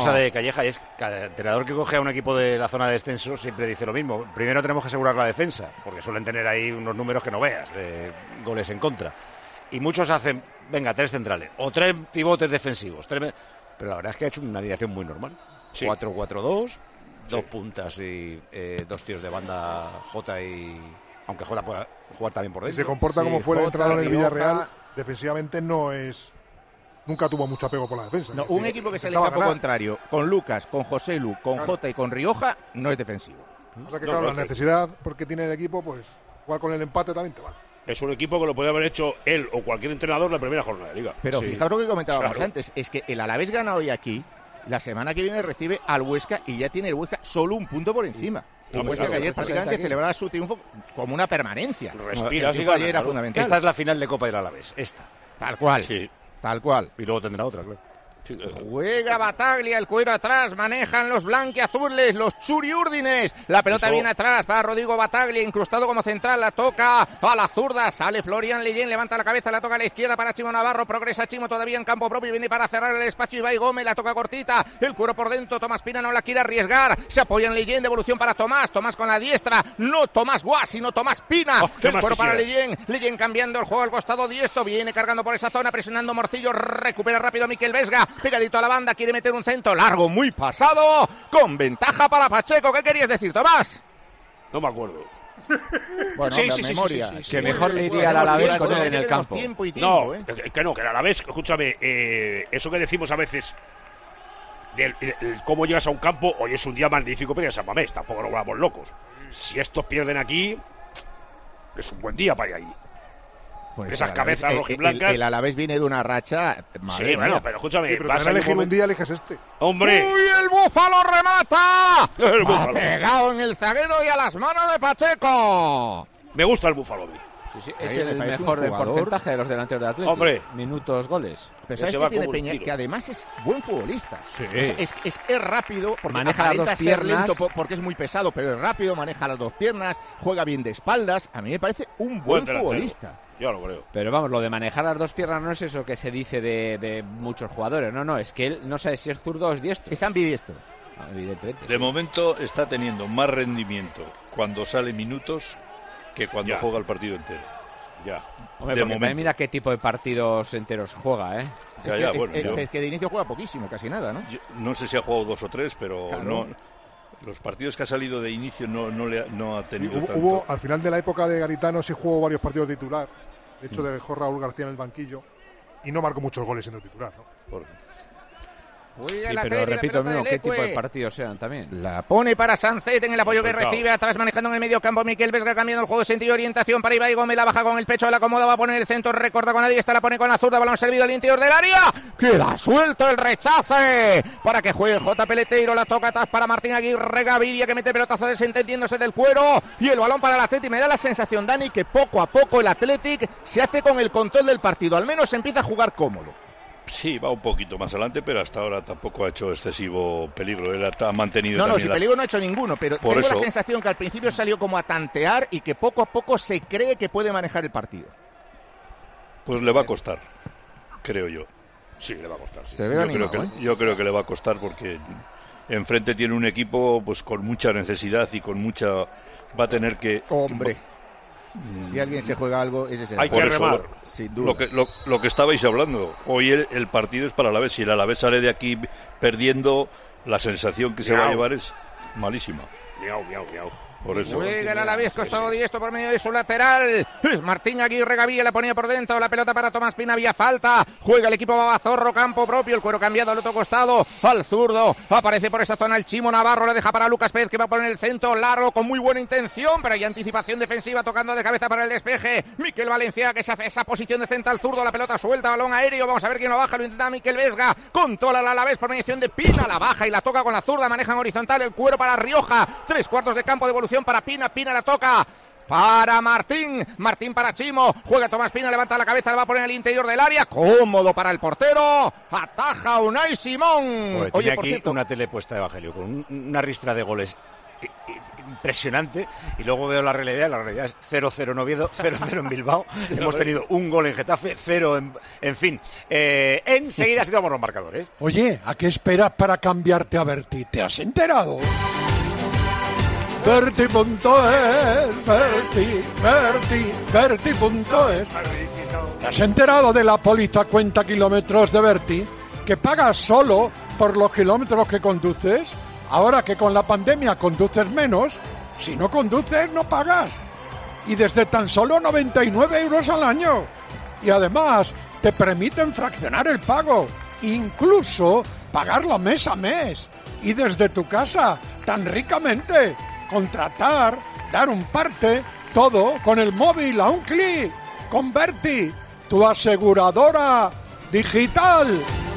Speaker 1: Calleja, y es cada entrenador que coge a un equipo de la zona de descenso siempre dice lo mismo. Primero tenemos que asegurar la defensa, porque suelen tener ahí unos números que no veas de goles en contra. Y muchos hacen, venga, tres centrales, o tres pivotes defensivos. Tres... Pero la verdad es que ha hecho una alineación muy normal. Sí. cuatro cuatro dos, dos sí. puntas y eh, dos tíos de banda, Jota y... Aunque Jota pueda jugar también por dentro.
Speaker 15: Y se comporta como
Speaker 1: sí,
Speaker 15: fue el
Speaker 1: Jota,
Speaker 15: entrenador en el
Speaker 1: Rioja...
Speaker 15: Villarreal, defensivamente no es... Nunca tuvo mucho apego por la defensa.
Speaker 9: No, un equipo que sale en campo contrario, con Lucas, con Joselu, con claro. Jota y con Rioja, no es defensivo.
Speaker 15: O sea que, claro, no, no, la necesidad porque tiene el equipo, pues jugar con el empate también te vale.
Speaker 11: Es un equipo que lo podría haber hecho él o cualquier entrenador en la primera jornada de Liga.
Speaker 9: Pero sí. Fijaos lo que comentábamos
Speaker 11: claro.
Speaker 9: antes, es que el Alavés gana hoy aquí, la semana que viene recibe al Huesca y ya tiene el Huesca solo un punto por encima. No, Huesca claro, que ayer prácticamente celebraba su triunfo como una permanencia.
Speaker 1: Respira,
Speaker 9: el triunfo ayer era fundamental.
Speaker 1: Esta es la final de Copa del Alavés, esta.
Speaker 9: Tal cual.
Speaker 1: Sí.
Speaker 9: Tal cual.
Speaker 1: Y luego tendrá otra, claro.
Speaker 9: Juega Bataglia, el cuero atrás, manejan los blanquiazules, los churiurdines. La pelota Eso. viene atrás para Rodrigo Bataglia, incrustado como central, la toca a la zurda, sale Florian Leyen, levanta la cabeza, la toca a la izquierda para Chimo Navarro, progresa Chimo todavía en campo propio, viene para cerrar el espacio Ibai Gómez, la toca cortita, el cuero por dentro, Tomás Pina no la quiere arriesgar, se apoya en Leyen, devolución para Tomás, Tomás con la diestra, no Tomás Guas, sino Tomás Pina, oh, el cuero para Leyen, Leyen cambiando el juego al costado diestro, viene cargando por esa zona, presionando Morcillo, recupera rápido a Miquel Vesga, pegadito a la banda, quiere meter un centro largo, muy pasado, con ventaja para Pacheco. ¿Qué querías decir, Tomás?
Speaker 11: No me acuerdo.
Speaker 9: Bueno,
Speaker 10: sí, sí, memoria. Sí, sí, sí, que sí, mejor le iría al Alavés con él en el campo.
Speaker 11: Tiempo y tiempo, no, ¿eh? que no, que el Alavés, escúchame, eh, eso que decimos a veces de, de, de cómo llegas a un campo, hoy es un día magnífico para ir a San Mamés, tampoco nos vamos locos. Si estos pierden aquí, es un buen día para ir ahí. Pues esas cabezas rojiblancas.
Speaker 9: El, el Alavés viene de una racha.
Speaker 11: Sí, bueno, mía. Pero escúchame.
Speaker 15: Sí, pero vas a elegir un día, eliges este.
Speaker 11: ¡Hombre!
Speaker 9: ¡Uy, el Búfalo remata! El Búfalo. Ha pegado en el zaguero y a las manos de Pacheco.
Speaker 11: Me gusta el Búfalo.
Speaker 10: Sí, sí, es el mejor porcentaje de los delanteros de Atlético.
Speaker 11: Hombre.
Speaker 10: Minutos, goles.
Speaker 9: Pero ¿sabes que tiene Peña? Que además es buen futbolista.
Speaker 10: Sí.
Speaker 9: O sea, es, es, es rápido, porque
Speaker 10: maneja las dos piernas.
Speaker 9: Lento porque es muy pesado, pero es rápido, maneja las dos piernas, juega bien de espaldas. A mí me parece un buen, buen futbolista.
Speaker 11: Yo lo creo.
Speaker 10: Pero vamos, lo de manejar las dos piernas no es eso que se dice de, de muchos jugadores. No, no, es que él no sabe si es zurdo o es diestro.
Speaker 9: Es ambidiestro.
Speaker 10: No, evidentemente.
Speaker 8: De sí. momento está teniendo más rendimiento cuando sale minutos que cuando ya. juega el partido entero.
Speaker 11: Ya.
Speaker 10: Hombre, de momento. Mira qué tipo de partidos enteros juega, ¿eh?
Speaker 8: Ya,
Speaker 9: es,
Speaker 8: ya,
Speaker 9: que,
Speaker 8: bueno,
Speaker 9: es,
Speaker 8: yo,
Speaker 9: es que de inicio juega poquísimo, casi nada, ¿no?
Speaker 8: Yo, no sé si ha jugado dos o tres, pero
Speaker 9: claro.
Speaker 8: no... Los partidos que ha salido de inicio no, no, le ha, no ha tenido
Speaker 15: hubo,
Speaker 8: tanto.
Speaker 15: Hubo, al final de la época de Garitano sí jugó varios partidos de titular. De hecho, dejó Raúl García en el banquillo y no marcó muchos goles siendo titular, ¿no?
Speaker 8: Por...
Speaker 10: Sí, pero repito mismo, qué tipo de partidos sean también.
Speaker 9: La pone para Sancet en el apoyo que recibe, atrás manejando en el medio campo Miquel Vesga, cambiando el juego de sentido y orientación para Ibai Gómez, la baja con el pecho, la acomoda, va a poner el centro, recorta con la diestra, la pone con la zurda, balón servido al interior del área, queda suelto el rechace para que juegue J. Peleteiro, la toca atrás para Martín Aguirre Gaviria, que mete pelotazo desentendiéndose del cuero, y el balón para el Athletic. Me da la sensación, Dani, que poco a poco el Athletic se hace con el control del partido, al menos empieza a jugar cómodo.
Speaker 8: Sí, va un poquito más adelante, pero hasta ahora tampoco ha hecho excesivo peligro. Él ha mantenido.
Speaker 9: No, no, si
Speaker 8: la...
Speaker 9: peligro no ha hecho ninguno, pero
Speaker 8: Por
Speaker 9: tengo
Speaker 8: eso...
Speaker 9: la sensación que al principio salió como a tantear y que poco a poco se cree que puede manejar el partido.
Speaker 8: Pues le va a costar, creo yo.
Speaker 11: Sí, le va a costar. Sí.
Speaker 9: Te veo
Speaker 8: yo,
Speaker 9: animado,
Speaker 8: creo que,
Speaker 9: ¿eh?
Speaker 8: yo creo que le va a costar porque enfrente tiene un equipo pues con mucha necesidad y con mucha. Va a tener que.
Speaker 9: Hombre. Si alguien se juega algo, ese es el
Speaker 11: Hay que remar.
Speaker 9: Sin duda.
Speaker 8: Lo que, lo, lo que estabais hablando, hoy el, el partido es para el Alavés. Si el Alavés sale de aquí perdiendo, la sensación que miau. se va a llevar es malísima.
Speaker 11: Miau, miau, miau.
Speaker 8: Por eso.
Speaker 9: Juega el Alavés, costado diestro por medio de su lateral. Es Martín Aguirre Gavilla, la ponía por dentro. La pelota para Tomás Pina, había falta. Juega el equipo Babazorro, campo propio. El cuero cambiado al otro costado, al zurdo. Aparece por esa zona el Chimo Navarro. La deja para Lucas Pérez, que va a poner el centro largo con muy buena intención. Pero hay anticipación defensiva, tocando de cabeza para el despeje. Miquel Valencia, que se hace esa posición de centro al zurdo. La pelota suelta, balón aéreo. Vamos a ver quién lo baja. Lo intenta Miquel Vesga. Controla el Alavés por mediación de Pina. La baja y la toca con la zurda. Manejan horizontal el cuero para Rioja. Tres cuartos de campo de evolución para Pina. Pina la toca para Martín, Martín para Chimo, juega Tomás Pina, levanta la cabeza, la va a poner en el interior del área, cómodo para el portero, ataja Unai Simón.
Speaker 1: Oye, Oye por aquí cierto, una tele puesta de Evangelio con un, una ristra de goles impresionante, y luego veo la realidad, la realidad es cero cero en Oviedo, cero cero en Bilbao, hemos tenido un gol en Getafe, cero en... En fin, eh, enseguida situamos los marcadores.
Speaker 3: Oye, ¿a qué esperas para cambiarte a Berti? ¿Te has enterado? Berti punto es, Berti, Berti, Berti punto es. ¿Te has enterado de la póliza cuenta kilómetros de Berti? ¿Que pagas solo por los kilómetros que conduces? Ahora que con la pandemia conduces menos, si no conduces no pagas. Y desde tan solo noventa y nueve euros al año. Y además te permiten fraccionar el pago, incluso pagarlo mes a mes. Y desde tu casa, tan ricamente, contratar, dar un parte, todo con el móvil a un clic. Con Berti, tu aseguradora digital.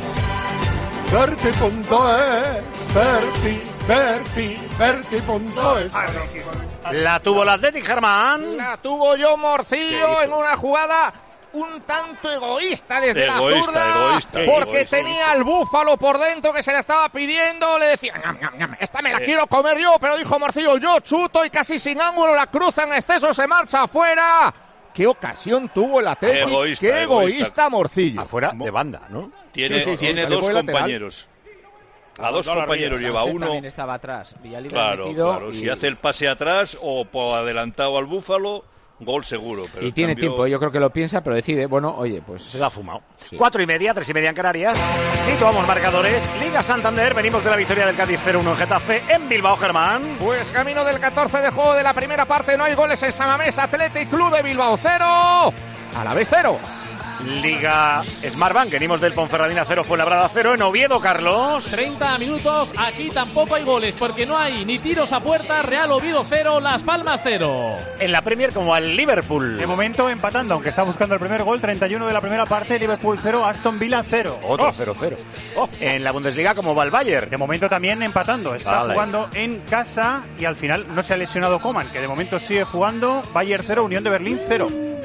Speaker 3: Berti punto es, Berti, Berti, Berti punto es.
Speaker 1: La tuvo el Athletic, Germán.
Speaker 9: La tuvo yo, Morcillo, en una jugada un tanto egoísta desde
Speaker 8: egoísta,
Speaker 9: la zurda,
Speaker 8: egoísta,
Speaker 9: porque
Speaker 8: egoísta,
Speaker 9: tenía al Búfalo por dentro que se la estaba pidiendo, le decía, ñam, ñam, ñam, esta me la
Speaker 8: Eh.
Speaker 9: quiero comer yo, pero dijo Morcillo, yo chuto, y casi sin ángulo la cruza en exceso, se marcha afuera. ¿Qué ocasión tuvo el Atlético?
Speaker 8: Egoísta,
Speaker 9: ¡Qué egoísta,
Speaker 8: egoísta.
Speaker 9: Morcillo!
Speaker 1: Afuera de banda, ¿no?
Speaker 8: Tiene,
Speaker 9: Sí, sí, sí,
Speaker 8: tiene
Speaker 9: salió
Speaker 8: dos
Speaker 9: por el lateral.
Speaker 8: compañeros. A dos
Speaker 11: No la
Speaker 8: compañeros
Speaker 11: ríes,
Speaker 8: lleva
Speaker 10: Sánchez
Speaker 8: uno.
Speaker 10: también estaba atrás. Villalba
Speaker 8: Claro,
Speaker 10: metido
Speaker 8: claro.
Speaker 10: y,
Speaker 8: Si hace el pase atrás o por adelantado al Búfalo, gol seguro. Pero
Speaker 10: y
Speaker 8: en
Speaker 10: tiene
Speaker 8: cambio-
Speaker 10: tiempo. Yo creo que lo piensa, pero decide, bueno, oye, pues...
Speaker 1: Se la ha fumado.
Speaker 10: Sí.
Speaker 1: Cuatro y media, tres y media en Canarias. Situamos marcadores. Liga Santander, venimos de la victoria del Cádiz cero uno en Getafe. En Bilbao, Germán.
Speaker 9: Pues camino del catorce de juego de la primera parte, no hay goles en Samamés, Athletic Club de Bilbao cero, a la vez cero.
Speaker 1: Liga Smartbank, venimos del Ponferradina cero, Fuenlabrada cero. En Oviedo, Carlos.
Speaker 4: treinta minutos, aquí tampoco hay goles porque no hay ni tiros a puerta. Real Oviedo cero, Las Palmas cero.
Speaker 1: En la Premier, como al Liverpool.
Speaker 2: De momento empatando, aunque está buscando el primer gol, treinta y uno de la primera parte, Liverpool cero, Aston Villa cero.
Speaker 1: Otro cero cero. Oh. En la Bundesliga, como va el Bayern.
Speaker 2: De momento también empatando, está
Speaker 1: Vale.
Speaker 2: jugando en casa y al final no se ha lesionado Coman, que de momento sigue jugando. Bayern cero, Unión de Berlín cero.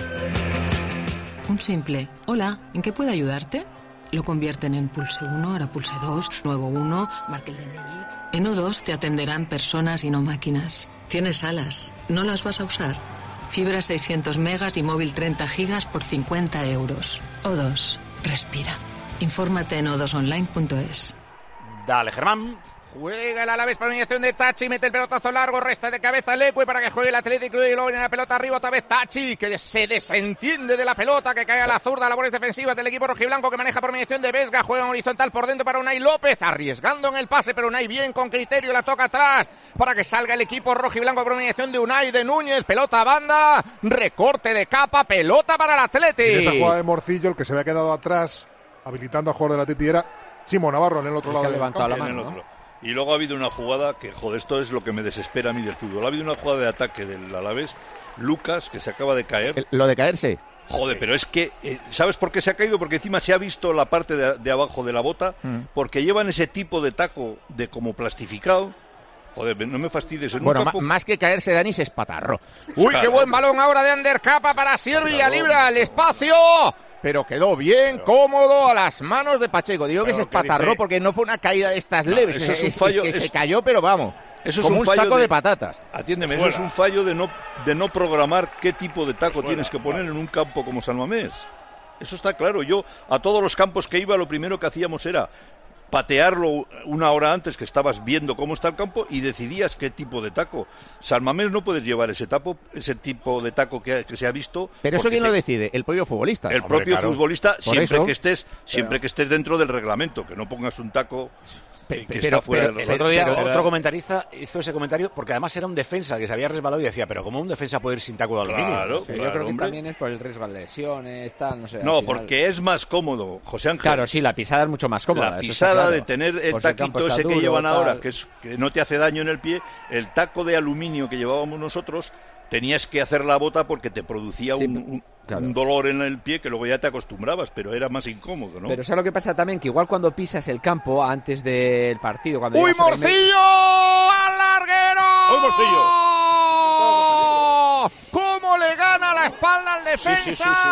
Speaker 16: Un simple hola, ¿en qué puedo ayudarte? Lo convierten en pulse uno, ahora pulse dos, nuevo uno, marque el D N I. En U dos te atenderán personas y no máquinas. Tienes alas, ¿no las vas a usar? Fibra seiscientos megas y móvil treinta gigas por cincuenta euros. O dos, respira. Infórmate en o dos online punto es.
Speaker 1: Dale, Germán.
Speaker 9: Juega el Alavés para mediación de Tachi, mete el pelotazo largo, resta de cabeza Leque para que juegue el Atlético y luego viene la pelota arriba otra vez Tachi, que se desentiende de la pelota, que cae a la zurda, labores defensivas del equipo rojiblanco que maneja por mediación de Vesga, juega en horizontal por dentro para Unai López, arriesgando en el pase, pero Unai bien con criterio, la toca atrás para que salga el equipo rojiblanco por mediación de Unai, de Núñez, pelota a banda, recorte de capa, pelota para el Atlético.
Speaker 15: En esa jugada de Morcillo, el que se había quedado atrás, habilitando a jugador de la Titi, era Chimo Navarro en el otro
Speaker 10: El
Speaker 15: lado
Speaker 10: que ha
Speaker 15: del
Speaker 10: levantado
Speaker 15: campo.
Speaker 10: la
Speaker 8: en
Speaker 10: mano,
Speaker 8: el
Speaker 10: ¿no?
Speaker 8: otro. Y luego ha habido una jugada que, joder, esto es lo que me desespera a mí del fútbol. Ha habido una jugada de ataque del Alavés, Lucas, que se acaba de caer.
Speaker 9: Lo de caerse.
Speaker 8: Joder, pero es que, eh, ¿sabes por qué se ha caído? Porque encima se ha visto la parte de, de abajo de la bota,
Speaker 9: Mm.
Speaker 8: porque llevan ese tipo de taco de como plastificado. Joder, no me fastidies. En
Speaker 9: Bueno,
Speaker 8: un
Speaker 9: ma-
Speaker 8: campo...
Speaker 9: más que caerse, Dani se espatarró. Uy,
Speaker 8: Claro.
Speaker 9: qué buen balón ahora de Ander Capa para Siervi,
Speaker 8: Claro.
Speaker 9: libra el espacio. Pero quedó bien, cómodo a las manos de Pacheco. Digo que
Speaker 8: Pero
Speaker 9: se
Speaker 8: que
Speaker 9: espatarró
Speaker 8: dice-
Speaker 9: porque no fue una caída de estas
Speaker 8: No,
Speaker 9: leves.
Speaker 8: eso es un
Speaker 9: es,
Speaker 8: fallo,
Speaker 9: es que
Speaker 8: es-
Speaker 9: se cayó, pero vamos.
Speaker 8: Eso es
Speaker 9: como
Speaker 8: un
Speaker 9: un,
Speaker 8: fallo
Speaker 9: saco de...
Speaker 8: de-
Speaker 9: patatas.
Speaker 8: Atiéndeme, eso
Speaker 11: Fuera.
Speaker 8: es un fallo de no, de no programar qué tipo de taco
Speaker 11: Fuera,
Speaker 8: tienes que poner
Speaker 11: vale.
Speaker 8: en un campo como San Mamés. Eso está claro. Yo a todos los campos que iba lo primero que hacíamos era patearlo una hora antes que estabas viendo cómo está el campo y decidías qué tipo de taco. San Mamés no puedes llevar ese tapo, ese tipo de taco que, que se ha visto.
Speaker 9: Pero eso
Speaker 8: porque
Speaker 9: quién lo
Speaker 8: te-
Speaker 9: decide, el propio futbolista.
Speaker 8: El
Speaker 1: Hombre,
Speaker 8: propio
Speaker 1: claro.
Speaker 8: futbolista,
Speaker 9: Por
Speaker 8: siempre
Speaker 9: eso.
Speaker 8: que estés, siempre que estés dentro del reglamento, que no pongas un taco
Speaker 9: Pe-
Speaker 8: que, que
Speaker 9: pero-
Speaker 8: está fuera
Speaker 9: pero-
Speaker 8: del
Speaker 1: El
Speaker 8: reglamento.
Speaker 1: otro día
Speaker 9: pero-
Speaker 1: otro comentarista hizo ese comentario porque además era un defensa que se había resbalado y decía, pero ¿cómo un defensa puede ir sin taco de aluminio?
Speaker 8: Claro,
Speaker 10: Sí,
Speaker 8: claro,
Speaker 10: yo creo que
Speaker 8: hombre.
Speaker 10: también es por el riesgo de lesiones, tal, no sé. al
Speaker 8: No,
Speaker 10: final-
Speaker 8: porque es más cómodo, José Ángel.
Speaker 10: Claro, sí, la pisada es mucho más cómoda.
Speaker 8: La
Speaker 10: eso está
Speaker 8: pisada
Speaker 10: claro.
Speaker 8: de tener el
Speaker 10: Por si campo
Speaker 8: taquito
Speaker 10: está
Speaker 8: ese que
Speaker 10: duro,
Speaker 8: llevan
Speaker 10: tal.
Speaker 8: ahora, que, es, que no te hace daño en el pie, el taco de aluminio que llevábamos nosotros, tenías que hacer la bota porque te producía
Speaker 10: Sí,
Speaker 8: un, un-
Speaker 10: claro.
Speaker 8: un dolor en el pie que luego ya te acostumbrabas, pero era más incómodo, ¿no?
Speaker 10: Pero ¿sabes lo que pasa también? Que igual cuando pisas el campo antes del partido... Cuando
Speaker 9: ¡Uy,
Speaker 10: llegas a la media-
Speaker 9: Morcillo! ¡Al larguero!
Speaker 11: ¡Uy, Morcillo!
Speaker 9: ¿Cómo le gana la espalda al defensa?
Speaker 11: Sí, sí, sí,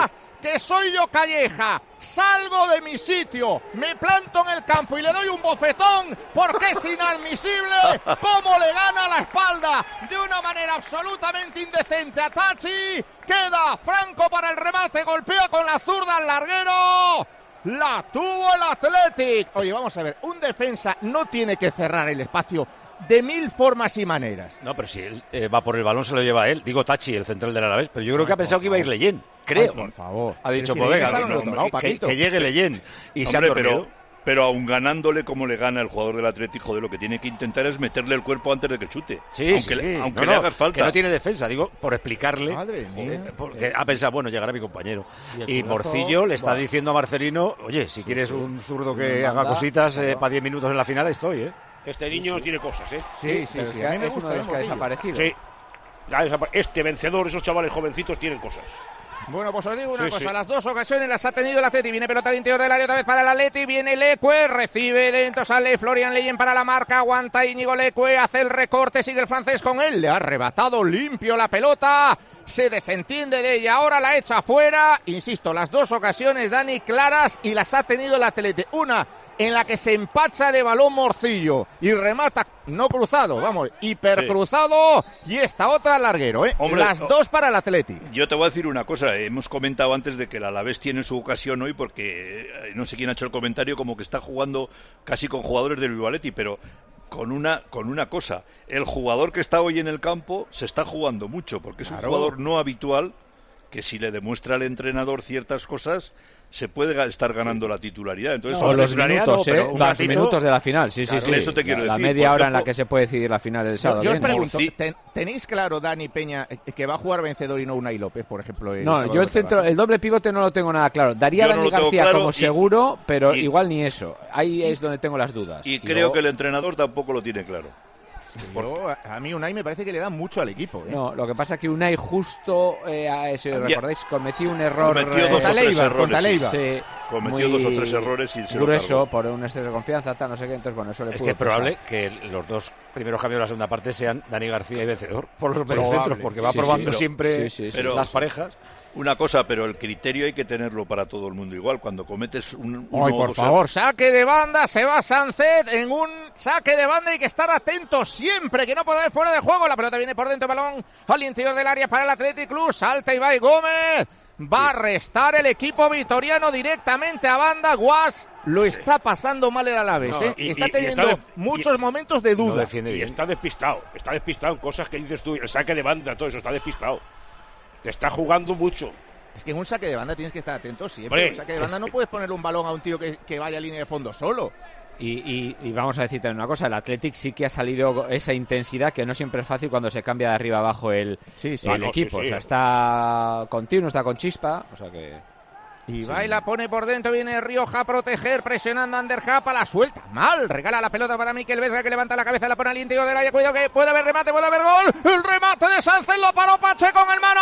Speaker 9: que soy yo Calleja, salgo de mi sitio, me planto en el campo y le doy un bofetón porque es inadmisible cómo le gana la espalda de una manera absolutamente indecente a Tachi. Queda Franco para el remate, golpea con la zurda al larguero. La tuvo el Athletic. Oye, vamos a ver, un defensa no tiene que cerrar el espacio de mil formas y maneras.
Speaker 1: No, pero si él eh, va por el balón, se lo lleva él. Digo Tachi, el central del Alavés, pero yo creo que ha pensado que iba a ir Leyen. Creo.
Speaker 9: Ay, por favor.
Speaker 1: Ha dicho,
Speaker 9: Pero
Speaker 1: pues
Speaker 9: si
Speaker 1: venga,
Speaker 9: Leyen está
Speaker 1: no,
Speaker 9: al
Speaker 1: no,
Speaker 9: otro
Speaker 1: que,
Speaker 9: lado,
Speaker 1: que, que llegue Leyen. Y se ha
Speaker 8: Hombre,
Speaker 1: dormido.
Speaker 8: pero, pero aún ganándole como le gana el jugador del Atlético, de lo que tiene que intentar es meterle el cuerpo antes de que chute.
Speaker 1: Sí,
Speaker 8: aunque
Speaker 1: sí.
Speaker 8: le, aunque
Speaker 1: No,
Speaker 8: le
Speaker 1: no,
Speaker 8: hagas falta.
Speaker 1: que no tiene defensa, digo, por explicarle.
Speaker 9: Madre mía.
Speaker 1: eh, Porque ha pensado, bueno, llegará mi compañero.
Speaker 17: Y,
Speaker 1: Y Morcillo le está
Speaker 17: va.
Speaker 1: diciendo a Marcelino, oye, si quieres
Speaker 17: sí.
Speaker 1: un zurdo que
Speaker 17: Me
Speaker 1: haga
Speaker 17: manda,
Speaker 1: cositas eh,
Speaker 17: claro.
Speaker 1: para diez minutos en la final, estoy, ¿eh?
Speaker 11: Este niño
Speaker 17: Sí, sí.
Speaker 11: tiene cosas, ¿eh?
Speaker 10: Sí, sí,
Speaker 9: pero
Speaker 10: sí.
Speaker 9: es que a mí me
Speaker 10: Es
Speaker 9: gusta,
Speaker 10: uno de los
Speaker 9: ¿eh,
Speaker 10: que ha
Speaker 9: Morcillo?
Speaker 10: desaparecido.
Speaker 11: Sí. Ya desapa- Este vencedor, esos chavales jovencitos tienen cosas.
Speaker 9: Bueno, pues os digo una
Speaker 11: Sí,
Speaker 9: cosa,
Speaker 11: sí.
Speaker 9: las dos ocasiones las ha tenido el Atleti. Viene pelota de interior del área otra vez para el Atleti, viene Leque, recibe dentro, sale Florian Leyen para la marca, aguanta Íñigo Leque, hace el recorte, sigue el francés con él, le ha arrebatado limpio la pelota, se desentiende de ella, ahora la echa fuera. Insisto, las dos ocasiones, Dani, claras, y las ha tenido el Atleti. Una en la que se empacha de balón Morcillo y remata, no cruzado, vamos, hipercruzado, y esta otra al larguero, ¿eh?
Speaker 8: Hombre,
Speaker 9: las
Speaker 8: oh.
Speaker 9: dos para el Atleti.
Speaker 8: Yo te voy a decir una cosa, hemos comentado antes de que el Alavés tiene su ocasión hoy porque eh, no sé quién ha hecho el comentario como que está jugando casi con jugadores del Bilbao Athletic, pero con una con una cosa, el jugador que está hoy en el campo se está jugando mucho porque es
Speaker 9: Claro.
Speaker 8: un jugador no habitual que si le demuestra al entrenador ciertas cosas se puede ga- estar ganando la titularidad. Entonces,
Speaker 10: O
Speaker 8: hombre,
Speaker 10: los
Speaker 1: titularidad
Speaker 10: minutos,
Speaker 1: no, pero
Speaker 10: ¿eh?
Speaker 1: un
Speaker 10: Los
Speaker 1: ratito-
Speaker 10: minutos de la final, sí, sí,
Speaker 8: Claro,
Speaker 10: sí.
Speaker 8: eso te quiero
Speaker 10: la, la
Speaker 8: decir.
Speaker 10: media
Speaker 8: Por
Speaker 10: hora en la
Speaker 8: ejemplo,
Speaker 10: que se puede decidir la final del sábado.
Speaker 9: Yo os
Speaker 10: Bien.
Speaker 9: pregunto,
Speaker 8: Morci-
Speaker 9: ¿ten- ¿tenéis claro, Dani Peña, eh, que va a jugar vencedor y no Unai López, por ejemplo? el
Speaker 10: No,
Speaker 9: sábado
Speaker 10: yo el
Speaker 9: contra
Speaker 10: centro,
Speaker 9: Barça?
Speaker 10: el doble pivote no lo tengo nada claro. Daría a
Speaker 8: Yo no
Speaker 10: Dani
Speaker 8: lo tengo
Speaker 10: García
Speaker 8: claro
Speaker 10: como
Speaker 8: y-
Speaker 10: seguro, pero
Speaker 8: y-
Speaker 10: igual ni eso. Ahí es donde tengo las dudas.
Speaker 8: y
Speaker 10: Y
Speaker 8: creo
Speaker 10: luego-
Speaker 8: que el entrenador tampoco lo tiene claro.
Speaker 9: Yo, a, a mí Unai me parece que le da mucho al equipo. ¿eh?
Speaker 10: No, lo que pasa es que Unai justo, eh, a- si
Speaker 8: Ya.
Speaker 10: recordáis, cometió un error.
Speaker 8: Cometió
Speaker 10: eh,
Speaker 8: dos o tres
Speaker 9: Leibar,
Speaker 8: errores.
Speaker 9: contra Leibar.
Speaker 10: sí,
Speaker 8: Cometió
Speaker 10: muy
Speaker 8: dos o tres errores y se lo
Speaker 10: grueso
Speaker 8: cargó.
Speaker 10: por un exceso de confianza, tal, no sé qué. Entonces, bueno, eso le
Speaker 1: Es
Speaker 10: pudo
Speaker 1: que es probable
Speaker 10: pesar.
Speaker 1: que los dos primeros cambios de la segunda parte sean Dani García y Vencedor por los
Speaker 9: Probable.
Speaker 1: mediocentros, porque va
Speaker 10: Sí, sí,
Speaker 1: probando
Speaker 10: pero-
Speaker 1: siempre
Speaker 10: sí, sí, sí.
Speaker 8: Pero-
Speaker 1: las parejas.
Speaker 8: Una cosa, pero el criterio hay que tenerlo para todo el mundo igual. Cuando cometes un...
Speaker 9: Ay,
Speaker 8: uno o
Speaker 9: por
Speaker 8: dos
Speaker 9: favor, saque de banda, se va Sánchez en un saque de banda, hay que estar atento siempre, que no puede haber fuera de juego, la pelota viene por dentro, balón al interior del área para el Athletic Club, salta Ibai Gómez, va a restar el equipo vitoriano directamente a banda. Guas lo está pasando mal el Alavés,
Speaker 11: No,
Speaker 9: ¿eh?
Speaker 11: y-
Speaker 9: está
Speaker 11: y- y
Speaker 9: teniendo
Speaker 11: está de-
Speaker 9: muchos
Speaker 11: y-
Speaker 9: momentos de
Speaker 1: No
Speaker 9: duda.
Speaker 1: defiende
Speaker 11: Y
Speaker 1: bien.
Speaker 11: está despistado, está despistado en cosas que dices tú, el saque de banda, todo eso, está despistado. Te está jugando mucho.
Speaker 9: Es que en un saque de banda tienes que estar atento siempre.
Speaker 11: Hombre,
Speaker 9: En un saque de banda
Speaker 11: es-
Speaker 9: no puedes poner un balón a un tío que, que vaya a línea de fondo solo.
Speaker 10: Y, y- y vamos a decir también una cosa, el Athletic sí que ha salido esa intensidad que no siempre es fácil cuando se cambia de arriba abajo el,
Speaker 9: Sí, sí.
Speaker 10: el
Speaker 11: Ah, no,
Speaker 10: equipo.
Speaker 11: sí, sí.
Speaker 10: O sea, está continuo, está con chispa, o sea que...
Speaker 9: Ibai la pone por dentro, viene Rioja a proteger, presionando a Ander Japa, la suelta mal, regala la pelota para Mikel Vesga, que levanta la cabeza, la pone al interior del área, cuidado que puede haber remate, puede haber gol, el remate de Sánchez lo paró Pacheco en el mano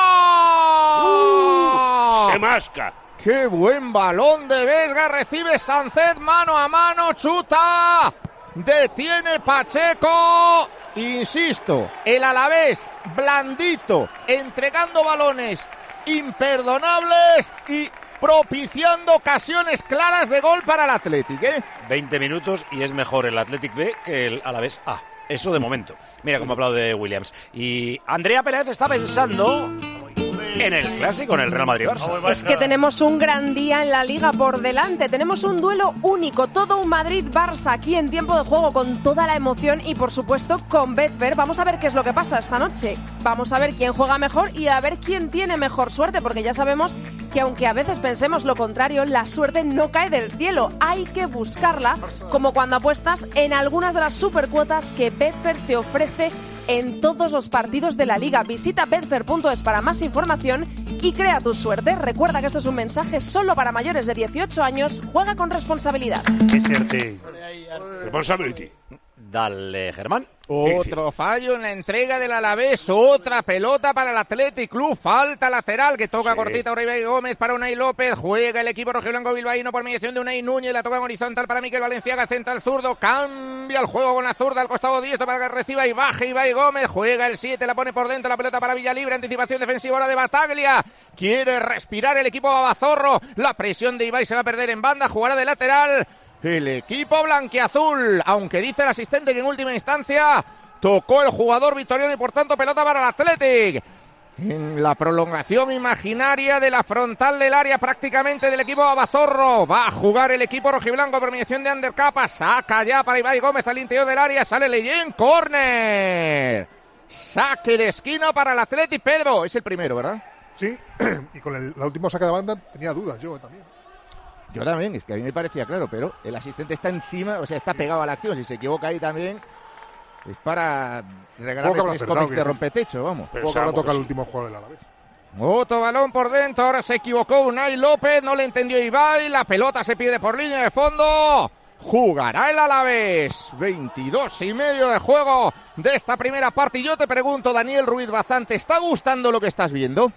Speaker 9: a mano.
Speaker 11: Uh, se masca.
Speaker 9: ¡Qué buen balón de Vesga! Recibe Sánchez mano a mano, chuta, detiene Pacheco. Insisto, el Alavés blandito, entregando balones imperdonables y propiciando ocasiones claras de gol para el Athletic, ¿eh?
Speaker 1: veinte minutos y es mejor el Athletic B que el Alavés A. Eso de momento. Mira cómo aplaude Williams. Y Andrea Pérez está pensando en el clásico, en el Real Madrid-Barça.
Speaker 18: Es que tenemos un gran día en la Liga por delante. Tenemos un duelo único, todo un Madrid-Barça aquí en tiempo de juego con toda la emoción y, por supuesto, con Betfair. Vamos a ver qué es lo que pasa esta noche. Vamos a ver quién juega mejor y a ver quién tiene mejor suerte, porque ya sabemos que aunque a veces pensemos lo contrario, la suerte no cae del cielo. Hay que buscarla, como cuando apuestas en algunas de las supercuotas que Betfair te ofrece en todos los partidos de la Liga. Visita betfair punto es para más información y crea tu suerte. Recuerda que esto es un mensaje solo para mayores de dieciocho años. Juega con responsabilidad.
Speaker 11: Responsibility.
Speaker 1: Dale, Germán.
Speaker 9: Otro fallo en la entrega del Alavés, otra pelota para el Athletic Club, falta lateral que toca sí. cortita Uribe Gómez para Unai López, juega el equipo rojiblanco bilbaíno por mediación de Unai Núñez, la toca en horizontal para Miquel Valenciaga, central zurdo, cambia el juego con la zurda al costado diestro para que reciba y baje Ibai Gómez, juega el siete, la pone por dentro, la pelota para Villalibre, anticipación defensiva ahora de Bataglia, quiere respirar el equipo Babazorro, la presión de Ibai se va a perder en banda, jugará de lateral. El equipo blanquiazul, aunque dice el asistente que en última instancia tocó el jugador vitoriano y por tanto pelota para el Athletic. En la prolongación imaginaria de la frontal del área prácticamente del equipo Babazorro. Va a jugar el equipo rojiblanco por mediación de Ander Capa. Saca ya para Ibai Gómez al interior del área. Sale Leyen, córner. Saque de esquina para el Athletic. Pedro, es el primero, ¿verdad?
Speaker 15: Sí, y con el, la última saca de banda tenía dudas yo también.
Speaker 9: Yo también, es que a mí me parecía claro, pero el asistente está encima, o sea, está pegado a la acción. Si se equivoca ahí también, es para regalarle tres cómics de rompetecho, vamos.
Speaker 15: Poco que ahora toca el último jugador del Alavés.
Speaker 9: Otro balón por dentro, ahora se equivocó Unai López, no le entendió Ibai, la pelota se pierde por línea de fondo. Jugará el Alavés, veintidós y medio de juego de esta primera parte. Y yo te pregunto, Daniel Ruiz Bazán, ¿te está gustando lo que estás viendo?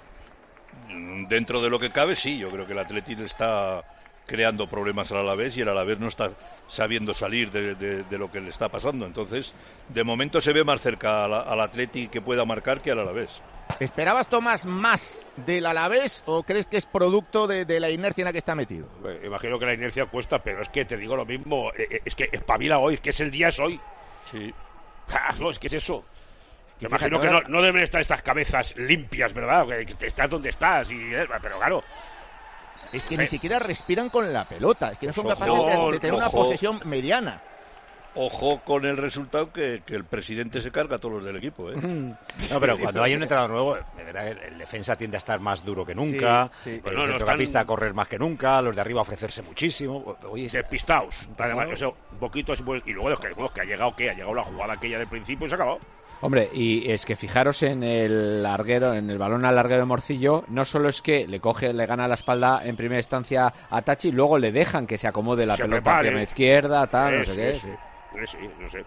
Speaker 8: Dentro de lo que cabe, sí, yo creo que el Atlético está creando problemas al Alavés y el Alavés no está sabiendo salir de, de, de lo que le está pasando. Entonces, de momento se ve más cerca al, al Atleti que pueda marcar que al Alavés.
Speaker 9: ¿Esperabas, Tomás, más del Alavés o crees que es producto de, de la inercia en la que está metido?
Speaker 11: Eh, imagino que la inercia cuesta, pero es que te digo lo mismo, eh, es que espabila hoy, es que es el día es hoy.
Speaker 8: Sí.
Speaker 11: Ja, no, es que es eso.
Speaker 9: Es que
Speaker 11: imagino que no, no deben estar estas cabezas limpias, ¿verdad? Que estás donde estás, y, eh, pero claro...
Speaker 9: Es que sí. Ni siquiera respiran con la pelota, es que no son
Speaker 8: Ojo,
Speaker 9: capaces de, de tener
Speaker 8: ojo,
Speaker 9: una posesión mediana.
Speaker 8: Ojo con el resultado que, que el presidente se carga a todos los del equipo, ¿eh?
Speaker 1: No, pero sí, cuando sí, hay un entrenador nuevo, de verdad, el, el defensa tiende a estar más duro que nunca, sí, sí. el bueno, centrocampista no están... a correr más que nunca, los de arriba a ofrecerse muchísimo.
Speaker 11: Oye, despistados, además, eso, un poquito, y luego los que, los que ha llegado, ¿qué? Ha llegado la jugada aquella del principio y se ha acabado.
Speaker 10: Hombre, y es que fijaros en el larguero, en el balón al larguero de Morcillo, no solo es que le coge, le gana la espalda en primera instancia a Tachi, luego le dejan que se acomode la se pelota a la izquierda, tal, sí, no sé
Speaker 11: sí,
Speaker 10: qué.
Speaker 11: Sí, sí, sí, no sé.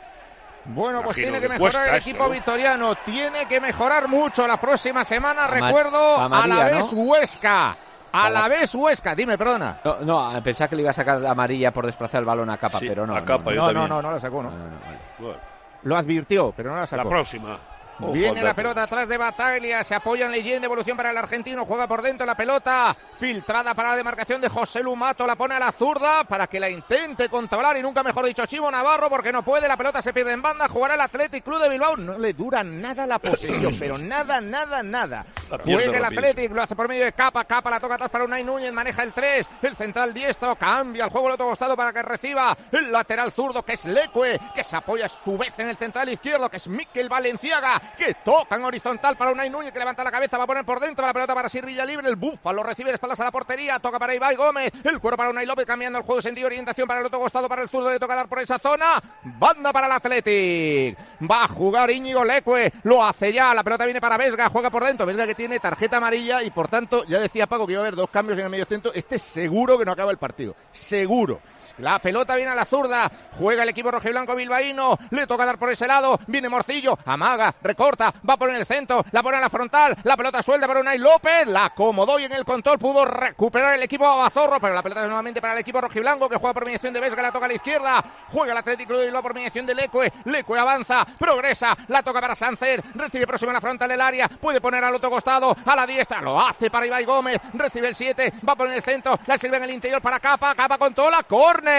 Speaker 9: Bueno, pues tiene que mejorar el equipo esto, ¿no? vitoriano, tiene que mejorar mucho la próxima semana, Ama recuerdo, Amarilla, a la vez ¿no? Huesca. A la vez Huesca, dime, perdona.
Speaker 10: No, no, pensaba que le iba a sacar amarilla por desplazar el balón a Capa,
Speaker 8: sí,
Speaker 10: pero no.
Speaker 8: A Capa,
Speaker 9: no,
Speaker 8: no,
Speaker 9: no, no, no, no la sacó, no.
Speaker 10: no, no, no vale.
Speaker 9: Bueno. Lo advirtió, pero no la sacó.
Speaker 11: La próxima.
Speaker 9: Oh, Viene la pelota atrás de Bataglia, se apoya en Leyen, devolución para el argentino, juega por dentro la pelota, filtrada para la demarcación de José Lumato, la pone a la zurda para que la intente controlar y nunca mejor dicho Chivo Navarro porque no puede, la pelota se pierde en banda, jugará el Athletic Club de Bilbao, no le dura nada la posesión, pero nada, nada, nada. Juega el Athletic, lo hace por medio de Capa, Capa la toca atrás para Unai Núñez, maneja el tres, el central diestro, cambia el juego al otro costado para que reciba el lateral zurdo que es Leque, que se apoya a su vez en el central izquierdo, que es Miquel Valenciaga, que toca en horizontal para Unai Núñez que levanta la cabeza, va a poner por dentro la pelota para Sir Villalibre, el Búfalo recibe de espaldas a la portería, toca para Ibai Gómez, el cuero para Unai López cambiando el juego de sentido, orientación para el otro costado para el zurdo, le toca dar por esa zona, banda para el Athletic, va a jugar Íñigo Leque, lo hace ya, la pelota viene para Vesga, juega por dentro, Vesga que tiene tarjeta amarilla y por tanto, ya decía Paco que iba a haber dos cambios en el medio centro, este seguro que no acaba el partido, seguro. La pelota viene a la zurda, juega el equipo rojiblanco bilbaíno, le toca dar por ese lado, viene Morcillo, amaga, recorta, va por el centro, la pone a la frontal, la pelota suelta para Unai López, la acomodó y en el control pudo recuperar el equipo Babazorro, pero la pelota es nuevamente para el equipo rojiblanco que juega por mediación de Vesga, la toca a la izquierda, juega el Atlético de Bilbao por mediación de Leque, Leque avanza, progresa, la toca para Sánchez, recibe próximo en la frontal del área, puede poner al otro costado, a la diestra, lo hace para Ibai Gómez, recibe el siete, va por el centro, la sirve en el interior para Capa, Capa con toda la córner.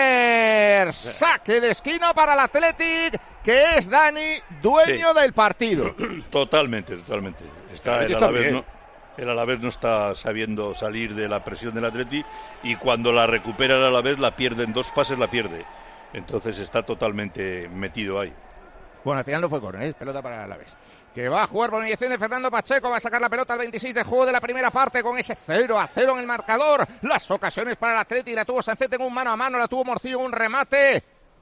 Speaker 9: Saque de esquina para el Athletic, que es Dani, dueño sí. del partido.
Speaker 8: Totalmente, totalmente. Está el Alavés, no, el Alavés no está sabiendo salir de la presión del Athletic y cuando la recupera el Alavés la pierde en dos pases, la pierde. Entonces está totalmente metido ahí.
Speaker 9: Bueno, al final no fue córner, ¿eh? Pelota para el Alavés. Que va a jugar por mediación de Fernando Pacheco, va a sacar la pelota al veintiséis de juego de la primera parte con ese cero a cero en el marcador. Las ocasiones para el Athletic, la tuvo Sánchez en un mano a mano, la tuvo Morcillo en un remate.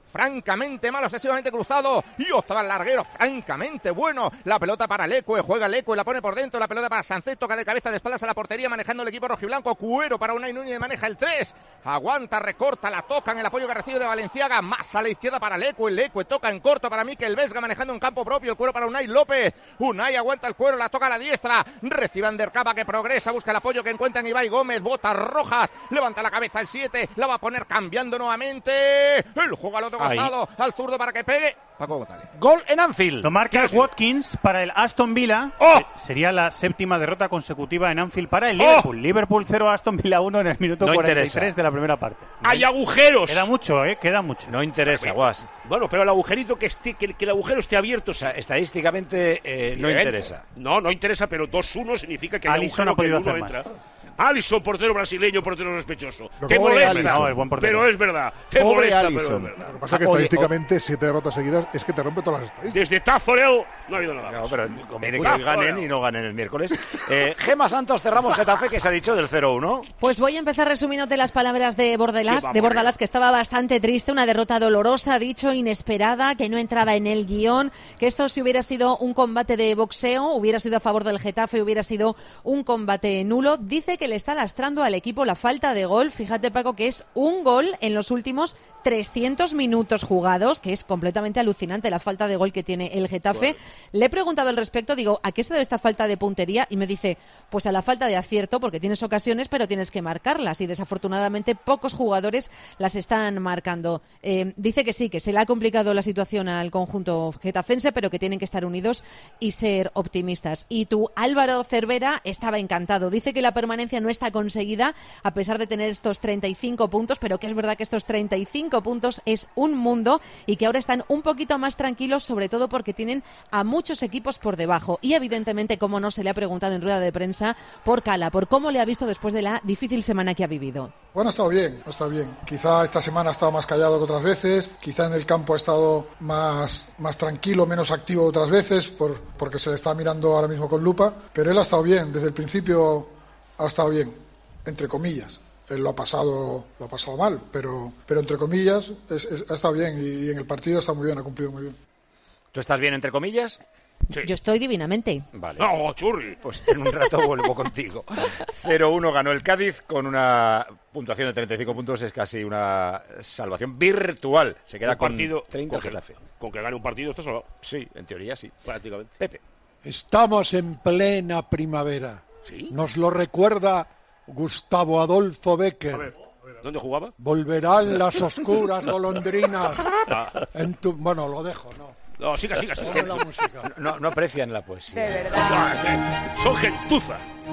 Speaker 9: francamente malo, excesivamente cruzado, y otra larguero, francamente bueno. La pelota para Leque, juega Leque, la pone por dentro, la pelota para Sánchez, toca de cabeza de espaldas a la portería, manejando el equipo rojiblanco. Cuero para Unai Núñez, maneja el tres, aguanta, recorta, la toca en el apoyo que recibe de Valenciaga, más a la izquierda para Leque, Leque toca en corto para Mikel Vesga, manejando un campo propio, el Cuero para Unai López, Unai aguanta el Cuero, la toca a la diestra, recibe Andercaba que progresa, busca el apoyo que encuentra en Ibai Gómez, botas rojas, levanta la cabeza el siete, la va a poner cambiando nuevamente, el juego al otro costado, al zurdo para que pegue Paco González.
Speaker 1: Gol en Anfield.
Speaker 2: Lo marca Watkins para el Aston Villa.
Speaker 1: ¡Oh!
Speaker 2: Sería la séptima derrota consecutiva en Anfield para el Liverpool. ¡Oh! Liverpool cero, Aston Villa uno en el minuto no cuarenta y tres interesa. De la primera parte.
Speaker 11: ¡Hay agujeros!
Speaker 2: Queda mucho, ¿eh? Queda mucho.
Speaker 1: No interesa, Guas.
Speaker 11: Bueno, pero el agujerito que, esté, que, que el agujero esté abierto.
Speaker 1: O sea, estadísticamente eh, no interesa.
Speaker 11: No, no interesa, pero dos uno significa que hay
Speaker 2: Alisson
Speaker 11: agujero
Speaker 2: ha podido
Speaker 11: que uno
Speaker 2: hacer
Speaker 11: entra. Más. Alisson, portero brasileño, portero sospechoso.
Speaker 15: Lo
Speaker 11: Te molesta,
Speaker 15: no,
Speaker 2: es buen
Speaker 11: pero es verdad. Te
Speaker 9: Pobre
Speaker 11: molesta,
Speaker 9: Alisson.
Speaker 11: pero es verdad.
Speaker 15: Lo que pasa es que estadísticamente siete derrotas seguidas es que te rompe todas las estadísticas.
Speaker 11: Desde Taforel no ha habido nada más.
Speaker 1: No, pero conviene que hoy ganen y no ganen el miércoles. Eh, Gema Santos, cerramos Getafe, que se ha dicho del cero uno.
Speaker 17: Pues voy a empezar resumiéndote las palabras de Bordalas, de Bordalas, que estaba bastante triste, una derrota dolorosa, ha dicho, inesperada, que no entraba en el guión, que esto si hubiera sido un combate de boxeo, hubiera sido a favor del Getafe, hubiera sido un combate nulo. Dice que le está lastrando al equipo la falta de gol. Fíjate, Paco, que es un gol en los últimos trescientos minutos jugados, que es completamente alucinante la falta de gol que tiene el Getafe. Bueno. Le he preguntado al respecto, digo, ¿a qué se debe esta falta de puntería? Y me dice, pues a la falta de acierto, porque tienes ocasiones, pero tienes que marcarlas, y desafortunadamente pocos jugadores las están marcando. Eh, dice que sí, que se le ha complicado la situación al conjunto getafense, pero que tienen que estar unidos y ser optimistas. Y tu Álvaro Cervera estaba encantado. Dice que la permanencia no está conseguida, a pesar de tener estos treinta y cinco puntos, pero que es verdad que estos treinta y cinco puntos es un mundo, y que ahora están un poquito más tranquilos, sobre todo porque tienen a muchos equipos por debajo. Y evidentemente, como no, se le ha preguntado en rueda de prensa por Cala, por cómo le ha visto después de la difícil semana que ha vivido.
Speaker 19: Bueno, ha estado bien, ha estado bien. Quizá esta semana ha estado más callado que otras veces, quizá en el campo ha estado más, más tranquilo, menos activo otras veces, por, porque se le está mirando ahora mismo con lupa, pero él ha estado bien, desde el principio ha estado bien, entre comillas. Él lo ha pasado, lo ha pasado mal, pero, pero entre comillas es, es, ha estado bien, y, y en el partido está muy bien, ha cumplido muy bien.
Speaker 1: ¿Tú estás bien entre comillas?
Speaker 17: Sí. Yo estoy divinamente.
Speaker 1: Vale.
Speaker 11: No, churri.
Speaker 1: Pues en un rato vuelvo contigo. cero uno ganó el Cádiz con una puntuación de treinta y cinco puntos, es casi una salvación virtual. Se queda
Speaker 11: un
Speaker 1: con
Speaker 11: partido,
Speaker 1: treinta
Speaker 11: con que,
Speaker 1: Getafe.
Speaker 11: Con que gane un partido está salvado.
Speaker 1: Sí, en teoría sí.
Speaker 11: Prácticamente.
Speaker 1: Pepe.
Speaker 3: Estamos en plena primavera.
Speaker 11: ¿Sí?
Speaker 3: Nos lo recuerda Gustavo Adolfo Bécquer.
Speaker 11: A ver, a ver, ¿dónde jugaba?
Speaker 3: Volverán las oscuras golondrinas. Ah. En tu... Bueno, lo dejo, ¿no?
Speaker 11: No, siga, siga. siga.
Speaker 3: Es que la música.
Speaker 1: No, no aprecian la poesía.
Speaker 18: De verdad.
Speaker 11: Son gentuza.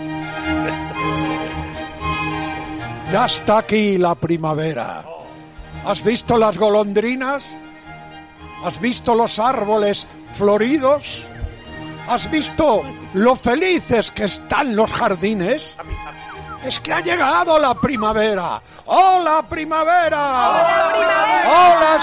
Speaker 3: Ya está aquí la primavera. ¿Has visto las golondrinas? ¿Has visto los árboles floridos? ¿Has visto lo felices que están los jardines? Es que ha llegado la primavera. ¡Hola, primavera!
Speaker 18: ¡Hola, primavera!
Speaker 3: ¡Hola,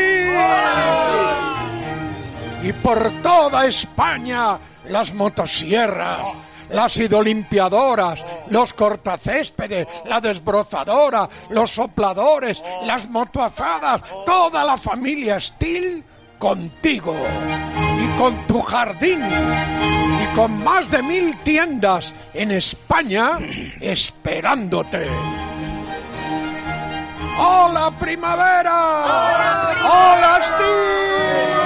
Speaker 3: Steve! Y por toda España, las motosierras, las hidrolimpiadoras, los cortacéspedes, la desbrozadora, los sopladores, las motoazadas, toda la familia Steel contigo y con tu jardín y con más de mil tiendas en España esperándote. ¡Hola, primavera! ¡Hola, primavera! ¡Hola, Steve!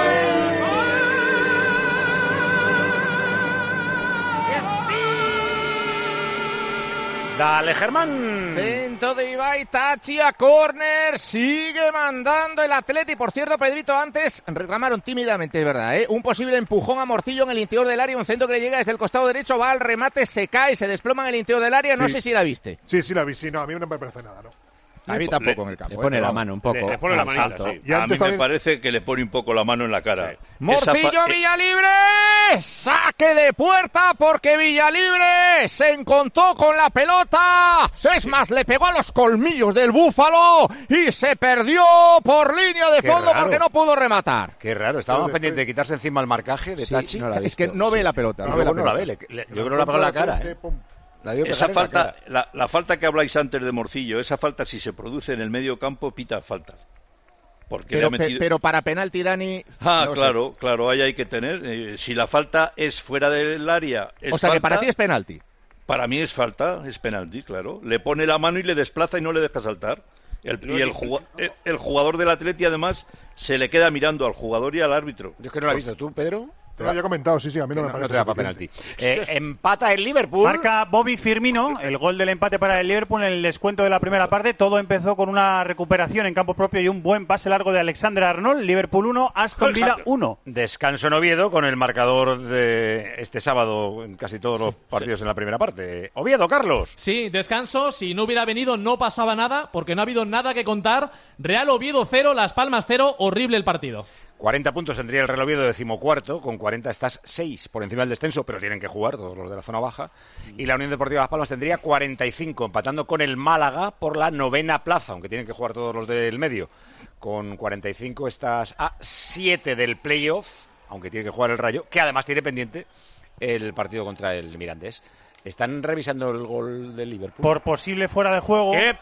Speaker 1: Dale, Germán.
Speaker 9: Centro de Ibai, Tachi a córner, sigue mandando el Atleti. Por cierto, Pedrito, antes reclamaron tímidamente, es verdad, ¿eh? Un posible empujón a Morcillo en el interior del área, un centro que le llega desde el costado derecho, va al remate, se cae, se desploma en el interior del área, no
Speaker 15: sí.
Speaker 9: sé si la viste.
Speaker 15: Sí, sí la vi, sí, no, a mí no me parece nada, ¿no?
Speaker 9: A mí tampoco en el campo.
Speaker 10: Le pone
Speaker 9: ¿eh?
Speaker 10: la mano un poco.
Speaker 11: Le, le pone la manita, sí.
Speaker 8: Y a mí me parece que le pone un poco la mano en la cara.
Speaker 9: Sí. Morcillo,
Speaker 8: Esa
Speaker 9: Villalibre, saque de puerta porque Villalibre se encontró con la pelota. Es más, le pegó a los colmillos del búfalo y se perdió por línea de
Speaker 1: Qué
Speaker 9: fondo
Speaker 1: raro.
Speaker 9: porque no pudo rematar.
Speaker 1: Qué raro, estábamos pendientes de quitarse encima el marcaje de
Speaker 10: Sí,
Speaker 1: Tachi.
Speaker 10: no la he
Speaker 9: Es que
Speaker 10: visto.
Speaker 9: no ve
Speaker 10: Sí.
Speaker 9: la pelota.
Speaker 1: No,
Speaker 9: No, ve la
Speaker 1: no la
Speaker 9: pelota.
Speaker 1: ve, le- le- yo creo que la pegó en la cara. ¿eh? La vio
Speaker 8: Esa
Speaker 1: pegar en la
Speaker 8: falta,
Speaker 1: cara.
Speaker 8: la, la falta que habláis antes de Morcillo, esa falta si se produce en el medio campo, pita falta. Porque
Speaker 9: pero,
Speaker 8: le ha metido...
Speaker 9: pero para penalti, Dani...
Speaker 8: Ah,
Speaker 9: no
Speaker 8: claro,
Speaker 9: sé.
Speaker 8: claro, ahí hay que tener. Eh, si la falta es fuera del área... Es
Speaker 9: o sea,
Speaker 8: falta,
Speaker 9: que para ti es penalti.
Speaker 8: Para mí es falta, es penalti, claro. Le pone la mano y le desplaza y no le deja saltar. El, y el, juga, el, el jugador del Atleti, además, se le queda mirando al jugador y al árbitro.
Speaker 1: Yo es que no lo he visto. ¿Tú, Pedro?
Speaker 15: Te lo había comentado, sí, sí, a mí no, no me parece.
Speaker 1: No te da para penalti. Eh, empata el Liverpool.
Speaker 2: Marca Bobby Firmino, el gol del empate para el Liverpool en el descuento de la primera parte. Todo empezó con una recuperación en campo propio y un buen pase largo de Alexander Arnold. Liverpool uno, Aston Villa uno.
Speaker 1: Descanso en Oviedo con el marcador de este sábado en casi todos los partidos sí. en la primera parte. Oviedo, Carlos.
Speaker 4: Sí, descanso. Si no hubiera venido no pasaba nada porque no ha habido nada que contar. Real Oviedo cero, Las Palmas cero. Horrible el partido.
Speaker 1: cuarenta puntos tendría el Real Oviedo, decimocuarto. Con cuarenta estás seis por encima del descenso, pero tienen que jugar todos los de la zona baja. Y la Unión Deportiva Las Palmas tendría cuarenta y cinco, empatando con el Málaga por la novena plaza, aunque tienen que jugar todos los del medio. Con cuarenta y cinco estás a siete del playoff, aunque tiene que jugar el Rayo, que además tiene pendiente el partido contra el Mirandés. ¿Están revisando el gol del Liverpool?
Speaker 2: Por posible fuera de juego.
Speaker 11: ¿Qué?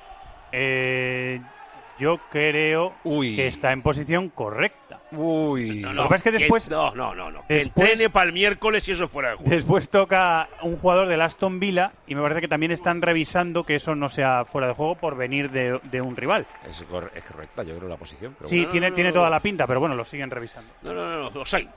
Speaker 2: Eh... Yo creo
Speaker 1: Uy.
Speaker 2: que está en posición correcta.
Speaker 1: Uy.
Speaker 11: No, no,
Speaker 2: Lo que pasa es que después...
Speaker 11: Que, no, no, no. no. Que
Speaker 2: Después,
Speaker 11: entrene para el miércoles y eso fuera de juego.
Speaker 2: Después toca un jugador del Aston Villa y me parece que también están revisando que eso no sea fuera de juego por venir de, de un rival.
Speaker 1: Es, cor- es correcta, yo creo, la posición. Pero
Speaker 2: Sí,
Speaker 1: bueno.
Speaker 2: tiene,
Speaker 11: no, no,
Speaker 2: tiene
Speaker 11: no,
Speaker 2: toda
Speaker 11: no.
Speaker 2: la pinta, pero bueno, lo siguen revisando.
Speaker 11: No, no, no, no. O sea,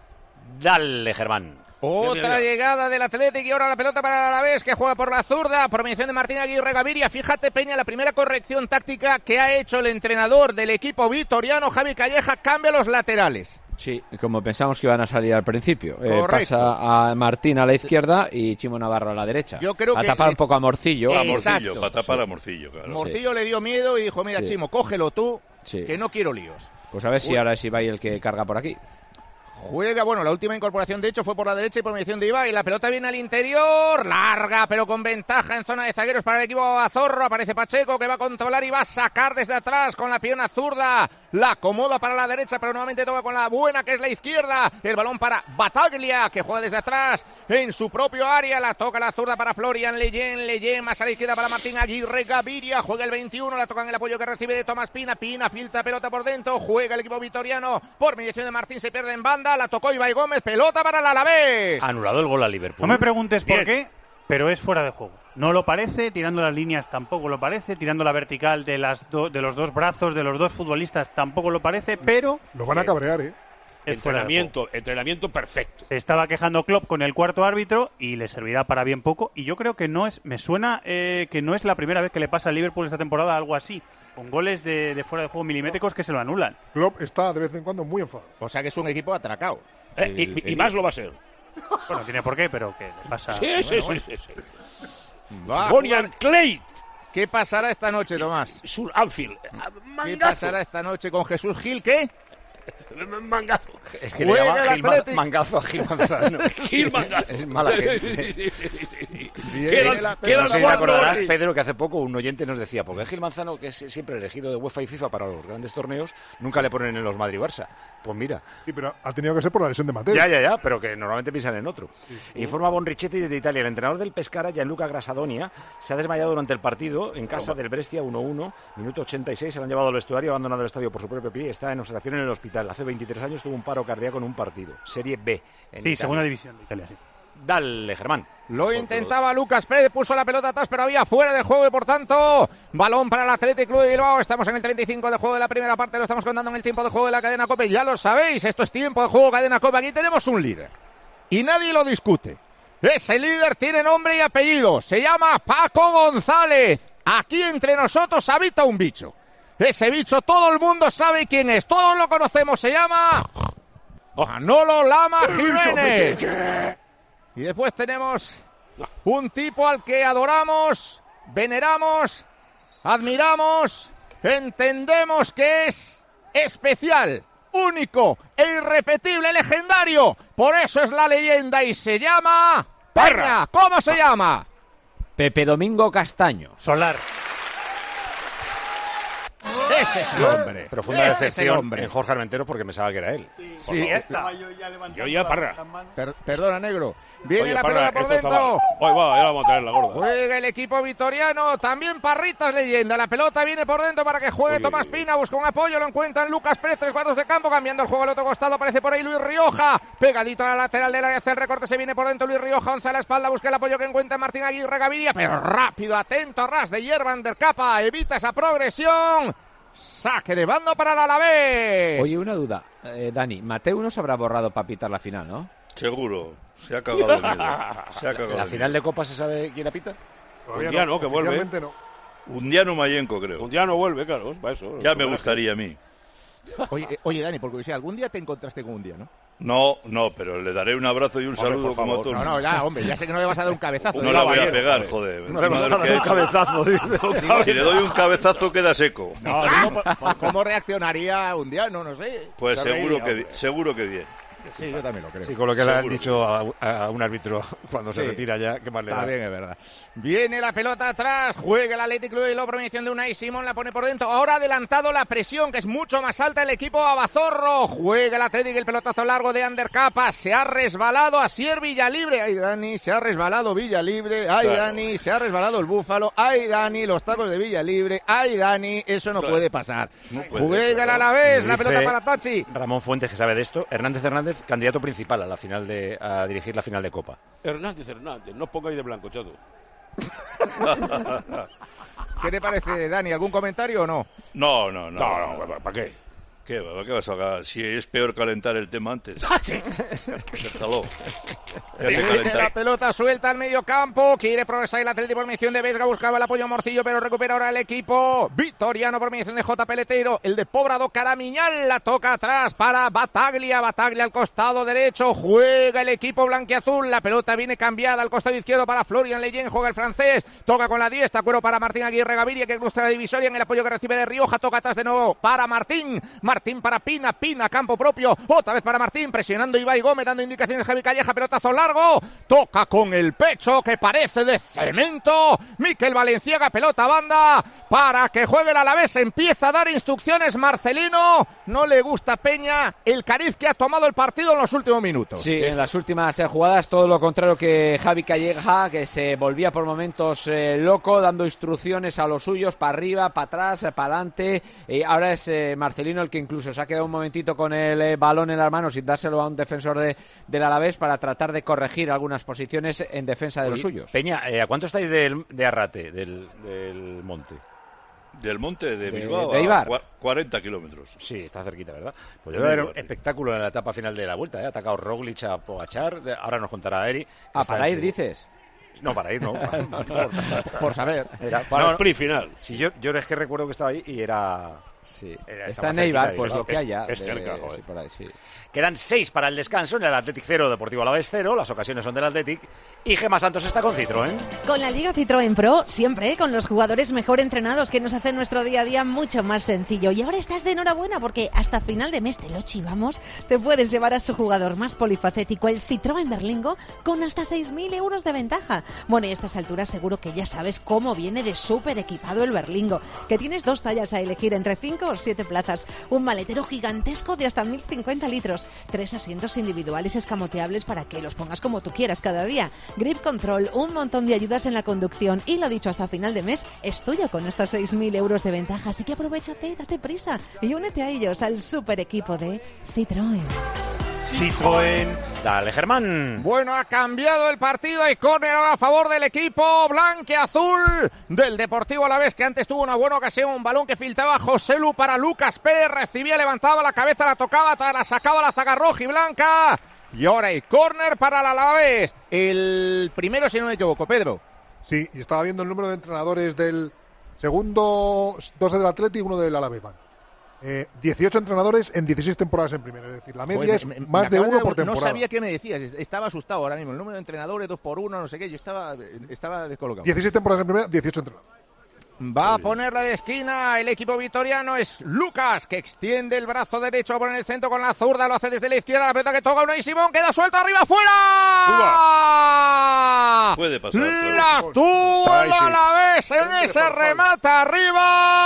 Speaker 1: Dale, Germán.
Speaker 9: Otra
Speaker 11: Mira, mira, mira.
Speaker 9: llegada del Atlético y ahora la pelota para el Alavés que juega por la zurda, por mediación de Martín Aguirre Gaviria. Fíjate, Peña, la primera corrección táctica que ha hecho el entrenador del equipo vitoriano, Javi Calleja, cambia los laterales.
Speaker 10: Sí, como pensamos que iban a salir al principio. Eh,
Speaker 9: Correcto.
Speaker 10: pasa a Martín a la izquierda y Chimo Navarro a la derecha.
Speaker 9: Yo creo
Speaker 10: a
Speaker 9: que
Speaker 10: tapar
Speaker 9: le-
Speaker 10: un poco a Morcillo.
Speaker 8: A
Speaker 9: Exacto.
Speaker 8: Morcillo, para tapar a Morcillo, claro.
Speaker 9: Morcillo le dio miedo y dijo, mira,
Speaker 10: Sí.
Speaker 9: Chimo, cógelo tú,
Speaker 10: Sí.
Speaker 9: que no quiero líos.
Speaker 10: Pues a ver si
Speaker 9: Uy.
Speaker 10: ahora es Ibai el que carga por aquí.
Speaker 9: Juega, bueno, la última incorporación de hecho fue por la derecha y por mediación de Ibai. La pelota viene al interior, larga, pero con ventaja en zona de zagueros para el equipo Azorro. Aparece Pacheco que va a controlar y va a sacar desde atrás con la pierna zurda. La acomoda para la derecha, pero nuevamente toca con la buena que es la izquierda. El balón para Bataglia, que juega desde atrás en su propio área. La toca la zurda para Florian Leyen. Leyen más a la izquierda para Martín Aguirre Gaviria. Juega el veintiuno, la toca en el apoyo que recibe de Tomás Pina. Pina filtra pelota por dentro. Juega el equipo vitoriano por mediación de Martín. Se pierde en banda. La tocó Ibai Gómez. Pelota para el Alavés.
Speaker 1: Anulado el gol a Liverpool.
Speaker 2: No me preguntes por
Speaker 11: Bien.
Speaker 2: qué, pero es fuera de juego. No lo parece, tirando las líneas tampoco lo parece, tirando la vertical de, las do- de los dos brazos de los dos futbolistas tampoco lo parece, pero
Speaker 15: Lo van a cabrear, ¿eh?
Speaker 2: es fuera de juego.
Speaker 11: Entrenamiento, entrenamiento perfecto.
Speaker 2: Se estaba quejando Klopp con el cuarto árbitro y le servirá para bien poco. Y yo creo que no es, me suena eh, que no es la primera vez que le pasa al Liverpool esta temporada algo así, con goles de, de fuera de juego milimétricos que se lo anulan.
Speaker 15: Klopp está de vez en cuando muy enfadado.
Speaker 9: O sea que es un equipo atracado.
Speaker 11: Eh, y, y más lo va a ser.
Speaker 2: Bueno, tiene por qué, pero que le pasa.
Speaker 11: Sí, sí,
Speaker 2: bueno,
Speaker 11: sí,
Speaker 2: bueno.
Speaker 11: sí, sí.
Speaker 9: Va a
Speaker 11: Bonian
Speaker 9: jugar-
Speaker 11: Clay.
Speaker 9: ¿Qué pasará esta noche, Tomás?
Speaker 11: Sur Anfield.
Speaker 9: ¿Qué pasará esta noche con Jesús Gil? ¿Qué?
Speaker 11: Mangazo.
Speaker 1: Es que le
Speaker 9: Juega
Speaker 1: llama
Speaker 9: el
Speaker 1: Gil Ma-
Speaker 9: Athletic.
Speaker 1: Mangazo a Gil Manzano.
Speaker 11: Gil Mangazo.
Speaker 1: Es mala gente.
Speaker 11: Sí, sí, sí, sí.
Speaker 9: Bien,
Speaker 11: Quedan,
Speaker 9: la-
Speaker 11: quedan
Speaker 1: No sé si te
Speaker 11: cuatro
Speaker 1: acordarás,
Speaker 11: horas.
Speaker 1: Pedro, que hace poco un oyente nos decía, porque Gil Manzano, que es siempre elegido de UEFA y FIFA para los grandes torneos, nunca le ponen en los Madrid-Barça. Pues mira.
Speaker 15: Sí, pero ha tenido que ser por la lesión de Mateo.
Speaker 1: Ya, ya, ya, pero que normalmente piensan en otro. Informa Bonrichetti desde Italia. El entrenador del Pescara, Gianluca Grasadonia, se ha desmayado durante el partido en casa del Brescia uno uno, minuto ochenta y seis. Se lo han llevado al vestuario, ha abandonado el estadio por su propio pie y está en observación en el hospital. Hace veintitrés años tuvo un paro cardíaco en un partido. Serie B. En
Speaker 2: Sí,
Speaker 1: Italia.
Speaker 2: segunda división de Italia, sí.
Speaker 1: Dale, Germán.
Speaker 9: Lo intentaba Lucas Pérez, puso la pelota atrás, pero había fuera de juego y por tanto, balón para el Athletic Club de Bilbao. Estamos en el treinta y cinco de juego de la primera parte, lo estamos contando en el tiempo de juego de la cadena COPE. Ya lo sabéis, esto es tiempo de juego cadena COPE. Aquí tenemos un líder y nadie lo discute. Ese líder tiene nombre y apellido, se llama Paco González. Aquí entre nosotros habita un bicho. Ese bicho todo el mundo sabe quién es, todos lo conocemos, se llama Manolo Lama Jiménez. Y después tenemos un tipo al que adoramos, veneramos, admiramos, entendemos que es especial, único e irrepetible, legendario. Por eso es la leyenda y se llama... Peña, ¿cómo se llama?
Speaker 10: Pepe Domingo Castaño.
Speaker 2: Solar.
Speaker 9: Ese es el hombre.
Speaker 1: Profunda
Speaker 9: Ese es el
Speaker 1: decepción
Speaker 9: hombre.
Speaker 1: en Jorge Armentero porque me pensaba que era él.
Speaker 9: Sí,
Speaker 2: Estaba yo ya levantando
Speaker 11: Yo ya,
Speaker 2: la-
Speaker 11: Parra.
Speaker 2: las manos.
Speaker 9: Per- perdona, negro. Viene
Speaker 11: Oye,
Speaker 9: la
Speaker 11: Parra,
Speaker 9: pelota por
Speaker 11: esto está
Speaker 9: dentro.
Speaker 11: mal. Hoy va, ya la vamos a traer la gorda.
Speaker 9: Juega el equipo vitoriano, también Parritas leyenda. La pelota viene por dentro para que juegue
Speaker 11: Uy,
Speaker 9: Tomás
Speaker 11: uy, uy.
Speaker 9: Pina, busca un apoyo, lo encuentran Lucas Pérez, tres cuartos de campo, cambiando el juego al otro costado, aparece por ahí Luis Rioja, pegadito a la lateral del área, hace el recorte, se viene por dentro Luis Rioja, once a la espalda, busca el apoyo que encuentra Martín Aguirre Gaviria, pero rápido, atento, ras de hierba, Andercapa, evita esa progresión. Saque de bando para el Alavés.
Speaker 10: Oye, una duda, eh, Dani, Mateu no se habrá borrado para pitar la final, ¿no?
Speaker 8: Seguro. Se ha cagado el miedo. Se ha cagado
Speaker 1: ¿La
Speaker 8: el
Speaker 1: final
Speaker 8: miedo.
Speaker 1: de Copa se sabe quién la pita?
Speaker 15: Todavía
Speaker 11: Un día no, que vuelve.
Speaker 15: oficialmente no.
Speaker 8: Undiano Mayenco, creo.
Speaker 11: Un día no vuelve, claro, es para eso.
Speaker 8: Ya me gustaría a mí.
Speaker 9: Oye, eh, oye, Dani, por curiosidad, ¿algún día te encontraste con un día, no?
Speaker 8: No, no, pero le daré un abrazo y un
Speaker 11: Hombre,
Speaker 8: saludo
Speaker 11: por
Speaker 8: como
Speaker 11: favor.
Speaker 8: a todo el
Speaker 9: No,
Speaker 8: mundo.
Speaker 9: no, ya, hombre, ya sé que no le vas a dar un cabezazo.
Speaker 8: No
Speaker 9: digo,
Speaker 8: la voy a
Speaker 9: caballero.
Speaker 8: pegar, joder.
Speaker 1: No le vas a
Speaker 8: Encima
Speaker 1: dar
Speaker 8: de lo
Speaker 1: un
Speaker 8: que-
Speaker 1: cabezazo, dice.
Speaker 8: Si le doy un cabezazo queda seco.
Speaker 9: No, digo, por- por ¿cómo reaccionaría un día? No, no sé.
Speaker 8: Pues
Speaker 9: Se
Speaker 8: seguro
Speaker 9: reiría,
Speaker 8: que,
Speaker 9: hombre.
Speaker 8: seguro que bien.
Speaker 9: Sí, yo también lo creo.
Speaker 1: Sí, con lo que le han
Speaker 8: Seguro.
Speaker 1: dicho a, a un árbitro cuando se
Speaker 9: Sí.
Speaker 1: retira ya, ¿qué más le da?
Speaker 9: Está bien, es verdad. Viene la pelota atrás, juega el Athletic Club y la promisión de Unai Simón, la pone por dentro. Ahora ha adelantado la presión, que es mucho más alta el equipo Abazorro. Juega el Athletic, el pelotazo largo de Andercapa. Se ha resbalado Asier Villalibre. Ay, Dani, se ha resbalado Villalibre. Ay,
Speaker 8: Claro.
Speaker 9: Dani, se ha resbalado el Búfalo. Ay, Dani, los tacos de Villalibre. Ay, Dani, eso no
Speaker 8: Claro.
Speaker 9: puede pasar.
Speaker 8: No puede,
Speaker 9: Juega el
Speaker 8: claro.
Speaker 9: Alavés, la
Speaker 1: Dice
Speaker 9: pelota para Tachi.
Speaker 1: Ramón Fuentes, que sabe de esto. Hernández Hernández, candidato principal a la final de a dirigir la final de Copa.
Speaker 11: Hernández, Hernández, no os pongáis de blanco, chato.
Speaker 9: ¿Qué te parece, Dani? ¿Algún comentario o no?
Speaker 8: No, no, no.
Speaker 11: No, no, ¿para qué?
Speaker 8: ¿Qué, va? ¿Qué vas a hacer? Si es peor calentar el tema antes. Déjalo. Ya se
Speaker 9: Viene la
Speaker 8: calenta.
Speaker 9: pelota suelta al medio campo, quiere progresar el Atlético por mediación de Vesga, buscaba el apoyo Morcillo, pero recupera ahora el equipo vitoriano por mediación de J. Peleteiro, el de Pobrado Caramiñal, la toca atrás para Bataglia, Bataglia al costado derecho, juega el equipo blanquiazul, la pelota viene cambiada al costado izquierdo para Florian Leyen, juega el francés, toca con la diestra, cuero para Martín Aguirre Gaviria, que cruza la divisoria en el apoyo que recibe de Rioja, toca atrás de nuevo para Martín, Martín para Pina, Pina, campo propio, otra vez para Martín, presionando Ibai Gómez, dando indicaciones Javi Calleja, pelotazo largo, toca con el pecho que parece de cemento, Miquel Valenciaga, pelota banda, para que juegue el Alavés, empieza a dar instrucciones Marcelino, no le gusta Peña, el cariz que ha tomado el partido en los últimos minutos.
Speaker 10: Sí, en las últimas eh, jugadas todo lo contrario que Javi Calleja, que se volvía por momentos eh, loco, dando instrucciones a los suyos, para arriba, para atrás, eh, para adelante. Eh, ahora es eh, Marcelino el que incluso se ha quedado un momentito con el eh, balón en las manos sin dárselo a un defensor de, del Alavés para tratar de corregir algunas posiciones en defensa de los
Speaker 1: Oye,
Speaker 10: suyos.
Speaker 1: Peña, eh, ¿a cuánto estáis del, de Arrate, del, del monte?
Speaker 8: Del monte de
Speaker 10: De-
Speaker 8: Bilbao
Speaker 10: de Eibar.
Speaker 8: a cua- cuarenta kilómetros.
Speaker 1: Sí, está cerquita, ¿verdad? Pues
Speaker 8: De
Speaker 1: debe haber un
Speaker 8: Eibar, sí.
Speaker 1: espectáculo en la etapa final de la vuelta, ¿eh? Ha atacado Roglic a Pogachar, de- ahora nos contará Eri. que
Speaker 10: Ah,
Speaker 1: está
Speaker 10: para
Speaker 1: en
Speaker 10: ir,
Speaker 1: su-
Speaker 10: dices.
Speaker 1: No, para ir, no. Para- por,
Speaker 9: por saber.
Speaker 1: Era-
Speaker 11: Para
Speaker 1: no,
Speaker 11: el sprint final.
Speaker 1: Sí, yo, yo es que recuerdo que estaba ahí y era...
Speaker 10: Sí.
Speaker 1: Era-
Speaker 10: Está
Speaker 1: estaba
Speaker 10: en Eibar,
Speaker 1: cerquita,
Speaker 10: pues
Speaker 1: digo,
Speaker 10: lo que
Speaker 1: es-
Speaker 10: haya.
Speaker 11: es
Speaker 10: de-
Speaker 11: cerca, joder.
Speaker 10: sí, por ahí, sí.
Speaker 1: Quedan seis para el descanso en el Athletic cero, Deportivo Alavés cero, las ocasiones son del Athletic y Gemma Santos está con Citroën.
Speaker 17: Con la Liga Citroën Pro, siempre ¿eh? con los jugadores mejor entrenados que nos hacen nuestro día a día mucho más sencillo. Y ahora estás de enhorabuena porque hasta final de mes te lo chivamos, te puedes llevar a su jugador más polifacético, el Citroën Berlingo, con hasta seis mil euros de ventaja. Bueno, y a estas alturas seguro que ya sabes cómo viene de súper equipado el Berlingo, que tienes dos tallas a elegir entre cinco o siete plazas, un maletero gigantesco de hasta mil cincuenta litros, tres asientos individuales escamoteables para que los pongas como tú quieras cada día, grip control, un montón de ayudas en la conducción y lo dicho, hasta final de mes es tuyo con hasta seis mil euros de ventaja, así que aprovéchate, date prisa y únete a ellos, al super equipo de Citroën.
Speaker 2: Citroën.
Speaker 1: Dale, Germán.
Speaker 9: Bueno, ha cambiado el partido y córner ahora a favor del equipo blanqueazul del Deportivo Alavés, que antes tuvo una buena ocasión, un balón que filtraba José Lu para Lucas Pérez, recibía, levantaba la cabeza, la tocaba, la sacaba la zaga roja y blanca. Y ahora hay córner para el Alavés. El primero, si no me equivoco, Pedro.
Speaker 15: Sí, y estaba viendo el número de entrenadores del segundo, dos del Atleti y uno del Alavés. Eh, dieciocho entrenadores en dieciséis temporadas en primera, es decir, la media
Speaker 9: Joder,
Speaker 15: es
Speaker 9: me- me
Speaker 15: más de
Speaker 9: acabas
Speaker 15: uno por temporada.
Speaker 9: No sabía qué me decías, estaba asustado ahora mismo. El número de entrenadores, dos por uno, no sé qué, yo estaba, estaba descolocado.
Speaker 15: dieciséis temporadas en primera, dieciocho entrenadores.
Speaker 9: Va a ponerla de esquina el equipo vitoriano, es Lucas, que extiende el brazo derecho a poner el centro con la zurda, lo hace desde la izquierda, la pelota que toca Unai Simón, queda suelta arriba, fuera.
Speaker 8: Puede pasar. puede
Speaker 9: La
Speaker 8: pasar.
Speaker 9: tuvo
Speaker 15: Ay,
Speaker 9: el
Speaker 15: sí.
Speaker 9: Alavés en ese remate arriba.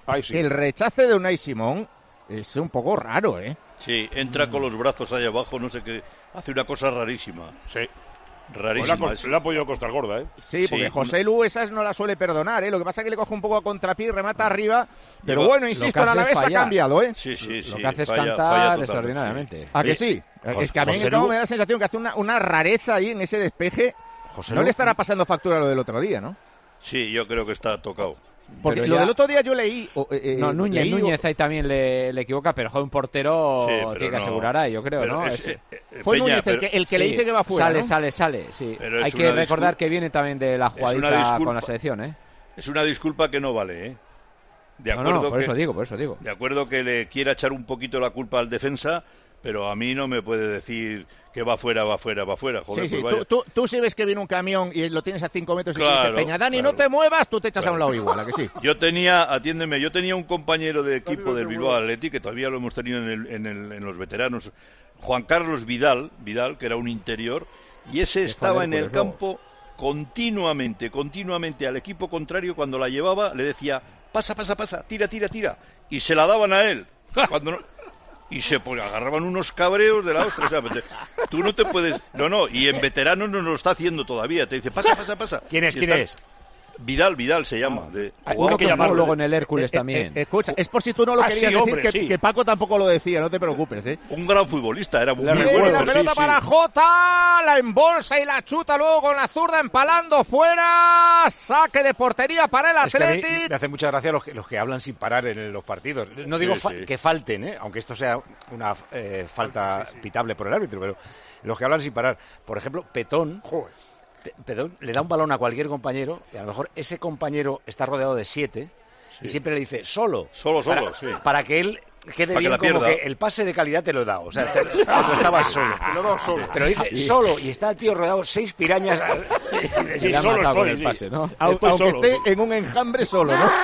Speaker 9: Ay, sí. El rechace de Unai Simón es un poco raro, ¿eh?
Speaker 8: Sí, entra con los brazos ahí abajo, no sé qué, hace una cosa rarísima.
Speaker 11: Sí.
Speaker 8: Rarísima.
Speaker 11: Pues le, le ha podido costar gorda, ¿eh?
Speaker 9: Sí, porque sí. José Lu esas no la suele perdonar, ¿eh? Lo que pasa es que le coge un poco a contrapié y remata arriba. Pero Lleva, bueno, insisto, el Alavés ha cambiado, ¿eh?
Speaker 8: Sí, sí, sí.
Speaker 10: Lo que hace es
Speaker 8: falla,
Speaker 10: cantar
Speaker 8: falla
Speaker 10: extraordinariamente.
Speaker 9: Sí. ¿A que sí? José, es que a mí en el campo me da la sensación que hace una, una rareza ahí en ese despeje. José no Lu... le estará pasando factura lo del otro día, ¿no?
Speaker 8: Sí, yo creo que está tocado.
Speaker 9: Porque pero lo ya... del otro día yo leí... Eh,
Speaker 10: no, Núñez,
Speaker 9: leí,
Speaker 10: Núñez ahí también le, le equivoca, pero joder, un portero sí, tiene que no. asegurar ahí, yo creo, pero ¿no? Es,
Speaker 9: eh, Fue Peña, Núñez el que, el que sí, le dice que va fuera,
Speaker 10: Sale,
Speaker 9: ¿no?
Speaker 10: sale, sale, sí. Hay que recordar que viene también de la jugadita con la selección, ¿eh?
Speaker 8: Es una disculpa que no vale, ¿eh? De
Speaker 10: acuerdo no, no, por
Speaker 8: que,
Speaker 10: eso digo, por eso digo.
Speaker 8: De acuerdo que le quiera echar un poquito la culpa al defensa, pero a mí no me puede decir que va fuera, va fuera, va fuera. Joder,
Speaker 9: sí, sí.
Speaker 8: Pues
Speaker 9: tú, tú, tú si ves que viene un camión y lo tienes a cinco metros y
Speaker 8: claro,
Speaker 9: te dices, Peña, Dani,
Speaker 8: claro,
Speaker 9: no te muevas, tú te echas
Speaker 8: claro.
Speaker 9: a un lado igual, ¿a que sí?
Speaker 8: Yo tenía, atiéndeme, yo tenía un compañero de equipo del Bilbao Athletic, que todavía lo hemos tenido en, el, en, el, en los veteranos, Juan Carlos Vidal, Vidal, que era un interior, y ese estaba en el campo continuamente, continuamente al equipo contrario, cuando la llevaba, le decía, pasa, pasa, pasa, tira, tira, tira, y se la daban a él. Cuando no... Y se pues, agarraban unos cabreos de la ostra. O sea, tú no te puedes... No, no, y en veteranos no lo está haciendo todavía. Te dice, pasa, pasa, pasa.
Speaker 1: ¿Quién es?
Speaker 8: Y
Speaker 1: ¿Quién
Speaker 8: está...
Speaker 1: es?
Speaker 8: Vidal, Vidal se llama. De...
Speaker 10: Uno que llamarlo luego en el Hércules
Speaker 9: eh,
Speaker 10: también.
Speaker 9: Eh, eh, escucha, es por si tú no lo
Speaker 11: ah,
Speaker 9: querías
Speaker 11: sí,
Speaker 9: decir,
Speaker 11: hombre,
Speaker 9: que,
Speaker 11: sí.
Speaker 9: que Paco tampoco lo decía, no te preocupes, ¿eh?
Speaker 8: Un gran futbolista, era muy
Speaker 9: bueno.
Speaker 8: bueno.
Speaker 9: La pelota
Speaker 8: sí,
Speaker 9: para
Speaker 8: sí.
Speaker 9: Jota, la embolsa y la chuta luego con la zurda empalando fuera. Saque de portería para el Athletic.
Speaker 1: Es que me hace mucha gracia los que, los que hablan sin parar en los partidos. No digo sí, fa- sí. que falten, ¿eh? Aunque esto sea una eh, falta sí, sí. pitable por el árbitro, pero los que hablan sin parar. Por ejemplo, Petón. Joder. Pedón le da un balón a cualquier compañero y a lo mejor ese compañero está rodeado de siete sí. y siempre le dice solo,
Speaker 8: solo, solo,
Speaker 1: para,
Speaker 8: sí.
Speaker 1: para que él quede
Speaker 8: para
Speaker 1: bien
Speaker 8: que
Speaker 1: como que el pase de calidad te lo he dado, o sea, te, cuando estabas solo, te lo he dado solo, pero dice sí. solo y está el tío rodeado seis pirañas
Speaker 11: sí, sí, solo estoy, el pase,
Speaker 10: ¿no?
Speaker 9: Aunque solo, esté sí. en un enjambre solo, ¿no?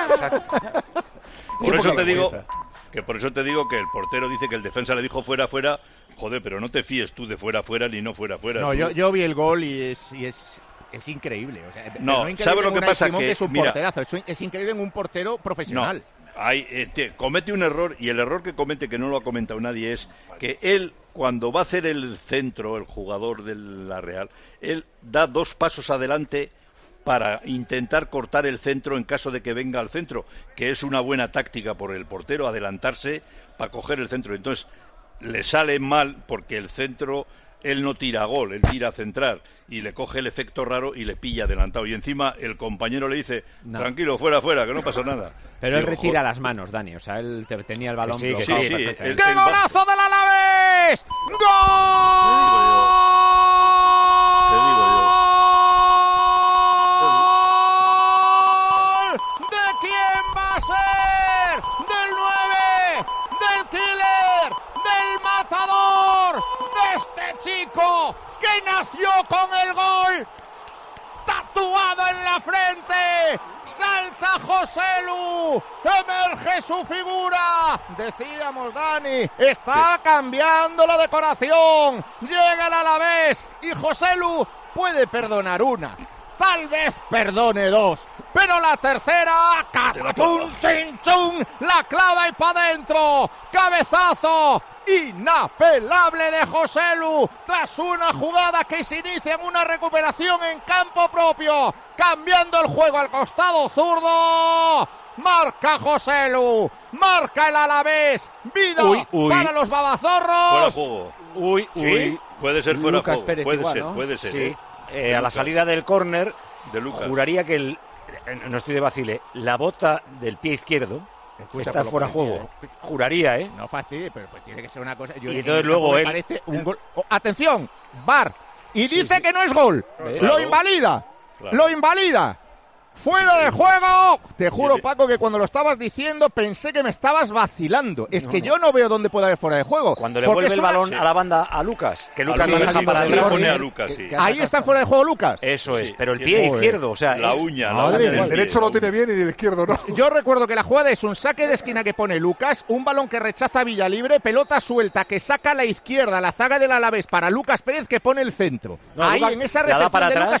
Speaker 8: Por eso te digo que por eso te digo que el portero dice que el defensa le dijo fuera, fuera, joder, pero no te fíes tú de fuera, fuera ni no fuera, fuera.
Speaker 9: No, yo, yo vi el gol y es, y es, es increíble. O sea,
Speaker 8: no, no ¿sabes lo que pasa?
Speaker 9: Simón,
Speaker 8: que,
Speaker 9: que es un
Speaker 8: mira,
Speaker 9: porterazo, es, es increíble en un portero profesional.
Speaker 8: No, hay, eh, te, comete un error y el error que comete, que no lo ha comentado nadie, es que él, cuando va a hacer el centro, el jugador de la Real, él da dos pasos adelante para intentar cortar el centro en caso de que venga al centro, que es una buena táctica por el portero, adelantarse para coger el centro. Entonces, le sale mal porque el centro, él no tira a gol, él tira a centrar y le coge el efecto raro y le pilla adelantado. Y encima el compañero le dice, no. tranquilo, fuera, fuera, que no pasa nada.
Speaker 10: Pero él retira las manos, Dani, o sea, él te, tenía el balón
Speaker 8: sí,
Speaker 10: bloqueado
Speaker 8: sí, sí,
Speaker 10: perfectamente.
Speaker 8: el,
Speaker 9: ¡Qué
Speaker 8: el
Speaker 9: golazo del Alavés!
Speaker 8: ¡Gol! Te digo yo.
Speaker 9: Ser del nueve, del killer, del matador, de este chico que nació con el gol tatuado en la frente. Salta José Lu, emerge su figura. Decíamos, Dani, está cambiando la decoración. Llega el Alavés y José Lu puede perdonar una. Tal vez perdone dos, pero la tercera, catapum, chin, chum, la clava y para adentro. Cabezazo inapelable de José Lu tras una jugada que se inicia en una recuperación en campo propio, cambiando el juego al costado zurdo. Marca José Lu, marca el Alavés. Vida uy, uy. para los babazorros.
Speaker 8: Fuera juego.
Speaker 1: Uy, uy.
Speaker 8: ¿Sí? Puede ser fuera
Speaker 10: Lucas
Speaker 8: juego.
Speaker 10: Pérez
Speaker 8: puede
Speaker 10: igual,
Speaker 8: ser,
Speaker 10: ¿no?
Speaker 8: puede ser.
Speaker 1: Sí.
Speaker 8: ¿eh?
Speaker 1: Eh, a la salida del córner,
Speaker 8: de Lucas.
Speaker 1: Juraría que el, no estoy de vacile, la bota del pie izquierdo Escucha, está fuera de juego. Eh. Juraría, ¿eh?
Speaker 9: No fastidie, pero pues tiene que ser una cosa. Yo
Speaker 1: y entonces luego él.
Speaker 9: Parece un gol. Oh, atención, V A R. Y dice sí, sí. que no es gol. Claro. Lo invalida. Claro. Lo invalida. Fuera de juego. Te juro, Paco, que cuando lo estabas diciendo pensé que me estabas vacilando. Es no, que no. yo no veo dónde puede haber fuera de juego.
Speaker 1: Cuando le vuelve el balón una... a la banda a Lucas, que Lucas
Speaker 8: sí,
Speaker 1: la deja
Speaker 8: sí,
Speaker 1: para
Speaker 8: sí,
Speaker 1: el
Speaker 8: pone a Lucas, sí.
Speaker 9: Ahí está fuera de juego Lucas.
Speaker 1: Eso es,
Speaker 8: sí,
Speaker 1: pero el pie
Speaker 8: joder.
Speaker 1: izquierdo, o sea,
Speaker 8: la
Speaker 1: es...
Speaker 8: uña,
Speaker 15: la
Speaker 8: Madre
Speaker 15: uña. El derecho lo tiene bien y el izquierdo no.
Speaker 9: Yo recuerdo que la jugada es un saque de esquina que pone Lucas, un balón que rechaza Villalibre, pelota suelta que saca a la izquierda, la zaga del Alavés para Lucas Pérez que pone el centro.
Speaker 1: No,
Speaker 9: Ahí
Speaker 1: Lucas,
Speaker 9: en esa recepción
Speaker 1: para
Speaker 9: de
Speaker 1: atrás,
Speaker 9: Lucas es...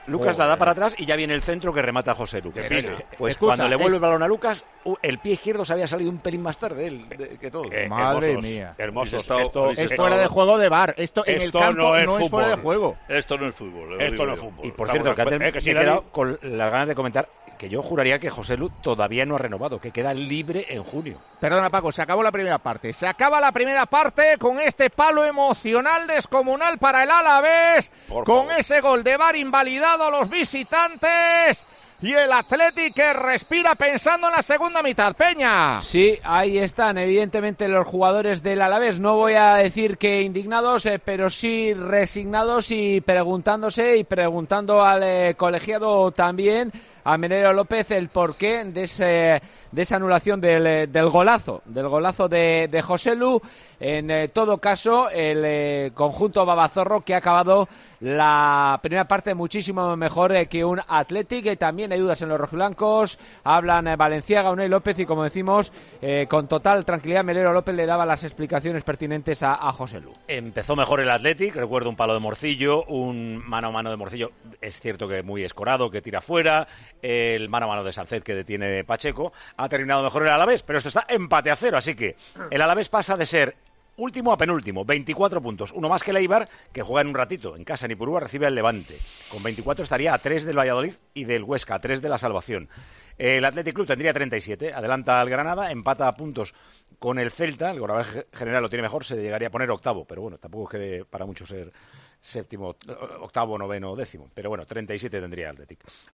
Speaker 1: Lucas
Speaker 9: Joder.
Speaker 1: la da para atrás y ya viene el centro que remata a José Lu.
Speaker 9: Pero es-
Speaker 1: Pues
Speaker 9: escucha,
Speaker 1: cuando le vuelve
Speaker 9: es-
Speaker 1: el balón a Lucas, uh, el pie izquierdo se había salido un pelín más tarde él, de- que todo.
Speaker 9: Eh,
Speaker 20: Madre
Speaker 9: hermosos,
Speaker 20: mía.
Speaker 9: hermosos.
Speaker 8: Habéis estado-
Speaker 9: Esto,
Speaker 8: habéis
Speaker 20: Es
Speaker 9: esto-
Speaker 20: fuera de juego de bar. Esto en el
Speaker 9: Esto
Speaker 20: campo
Speaker 9: no
Speaker 20: no
Speaker 9: es
Speaker 20: es,
Speaker 9: fútbol.
Speaker 20: fuera de juego.
Speaker 8: Esto no es fútbol. lo
Speaker 9: esto
Speaker 8: digo
Speaker 9: no es
Speaker 8: yo.
Speaker 9: fútbol.
Speaker 1: Y por
Speaker 9: Estamos
Speaker 1: cierto, que
Speaker 9: de
Speaker 1: antes
Speaker 9: acuerdo. Eh, que
Speaker 1: me
Speaker 9: sí,
Speaker 1: he
Speaker 9: Dani.
Speaker 1: quedado con las ganas de comentar que yo juraría que José Lu todavía no ha renovado, que queda libre en junio.
Speaker 20: Perdona, Paco, se acabó la primera parte.
Speaker 9: Se acaba la primera parte con este palo emocional descomunal para el Alavés,
Speaker 11: Por
Speaker 9: con
Speaker 11: favor.
Speaker 9: ese gol de VAR invalidado a los visitantes y el Athletic que respira pensando en la segunda mitad. Peña.
Speaker 10: Sí, ahí están, evidentemente los jugadores del Alavés, no voy a decir que indignados, eh, pero sí resignados y preguntándose y preguntando al eh, colegiado también, a Menero López, el porqué de, ese, de esa anulación del, eh, del golazo, del golazo de, de José Lu. En eh, todo caso, el eh, conjunto babazorro que ha acabado la primera parte muchísimo mejor eh, que un Athletic. Eh, también hay dudas en los rojiblancos, hablan eh, Valenciaga, Unai López y como decimos, eh, con total tranquilidad Menero López le daba las explicaciones pertinentes a, a José Lu.
Speaker 1: Empezó mejor el Athletic, recuerdo un palo de Morcillo, un mano a mano de Morcillo, es cierto que muy escorado, que tira fuera, el mano a mano de Sánchez que detiene Pacheco. Ha terminado mejor el Alavés, pero esto está empate a cero, así que el Alavés pasa de ser último a penúltimo, veinticuatro puntos, uno más que el Eibar, que juega en un ratito en casa en Ipurúa, recibe al Levante. Con veinticuatro estaría a tres del Valladolid y del Huesca, a tres de la salvación. El Athletic Club tendría treinta y siete, adelanta al Granada, empata a puntos con el Celta, el goleador general lo tiene mejor, se llegaría a poner octavo, pero bueno, tampoco quede para mucho ser séptimo, octavo, noveno, décimo, pero bueno, treinta y siete tendría el Athletic.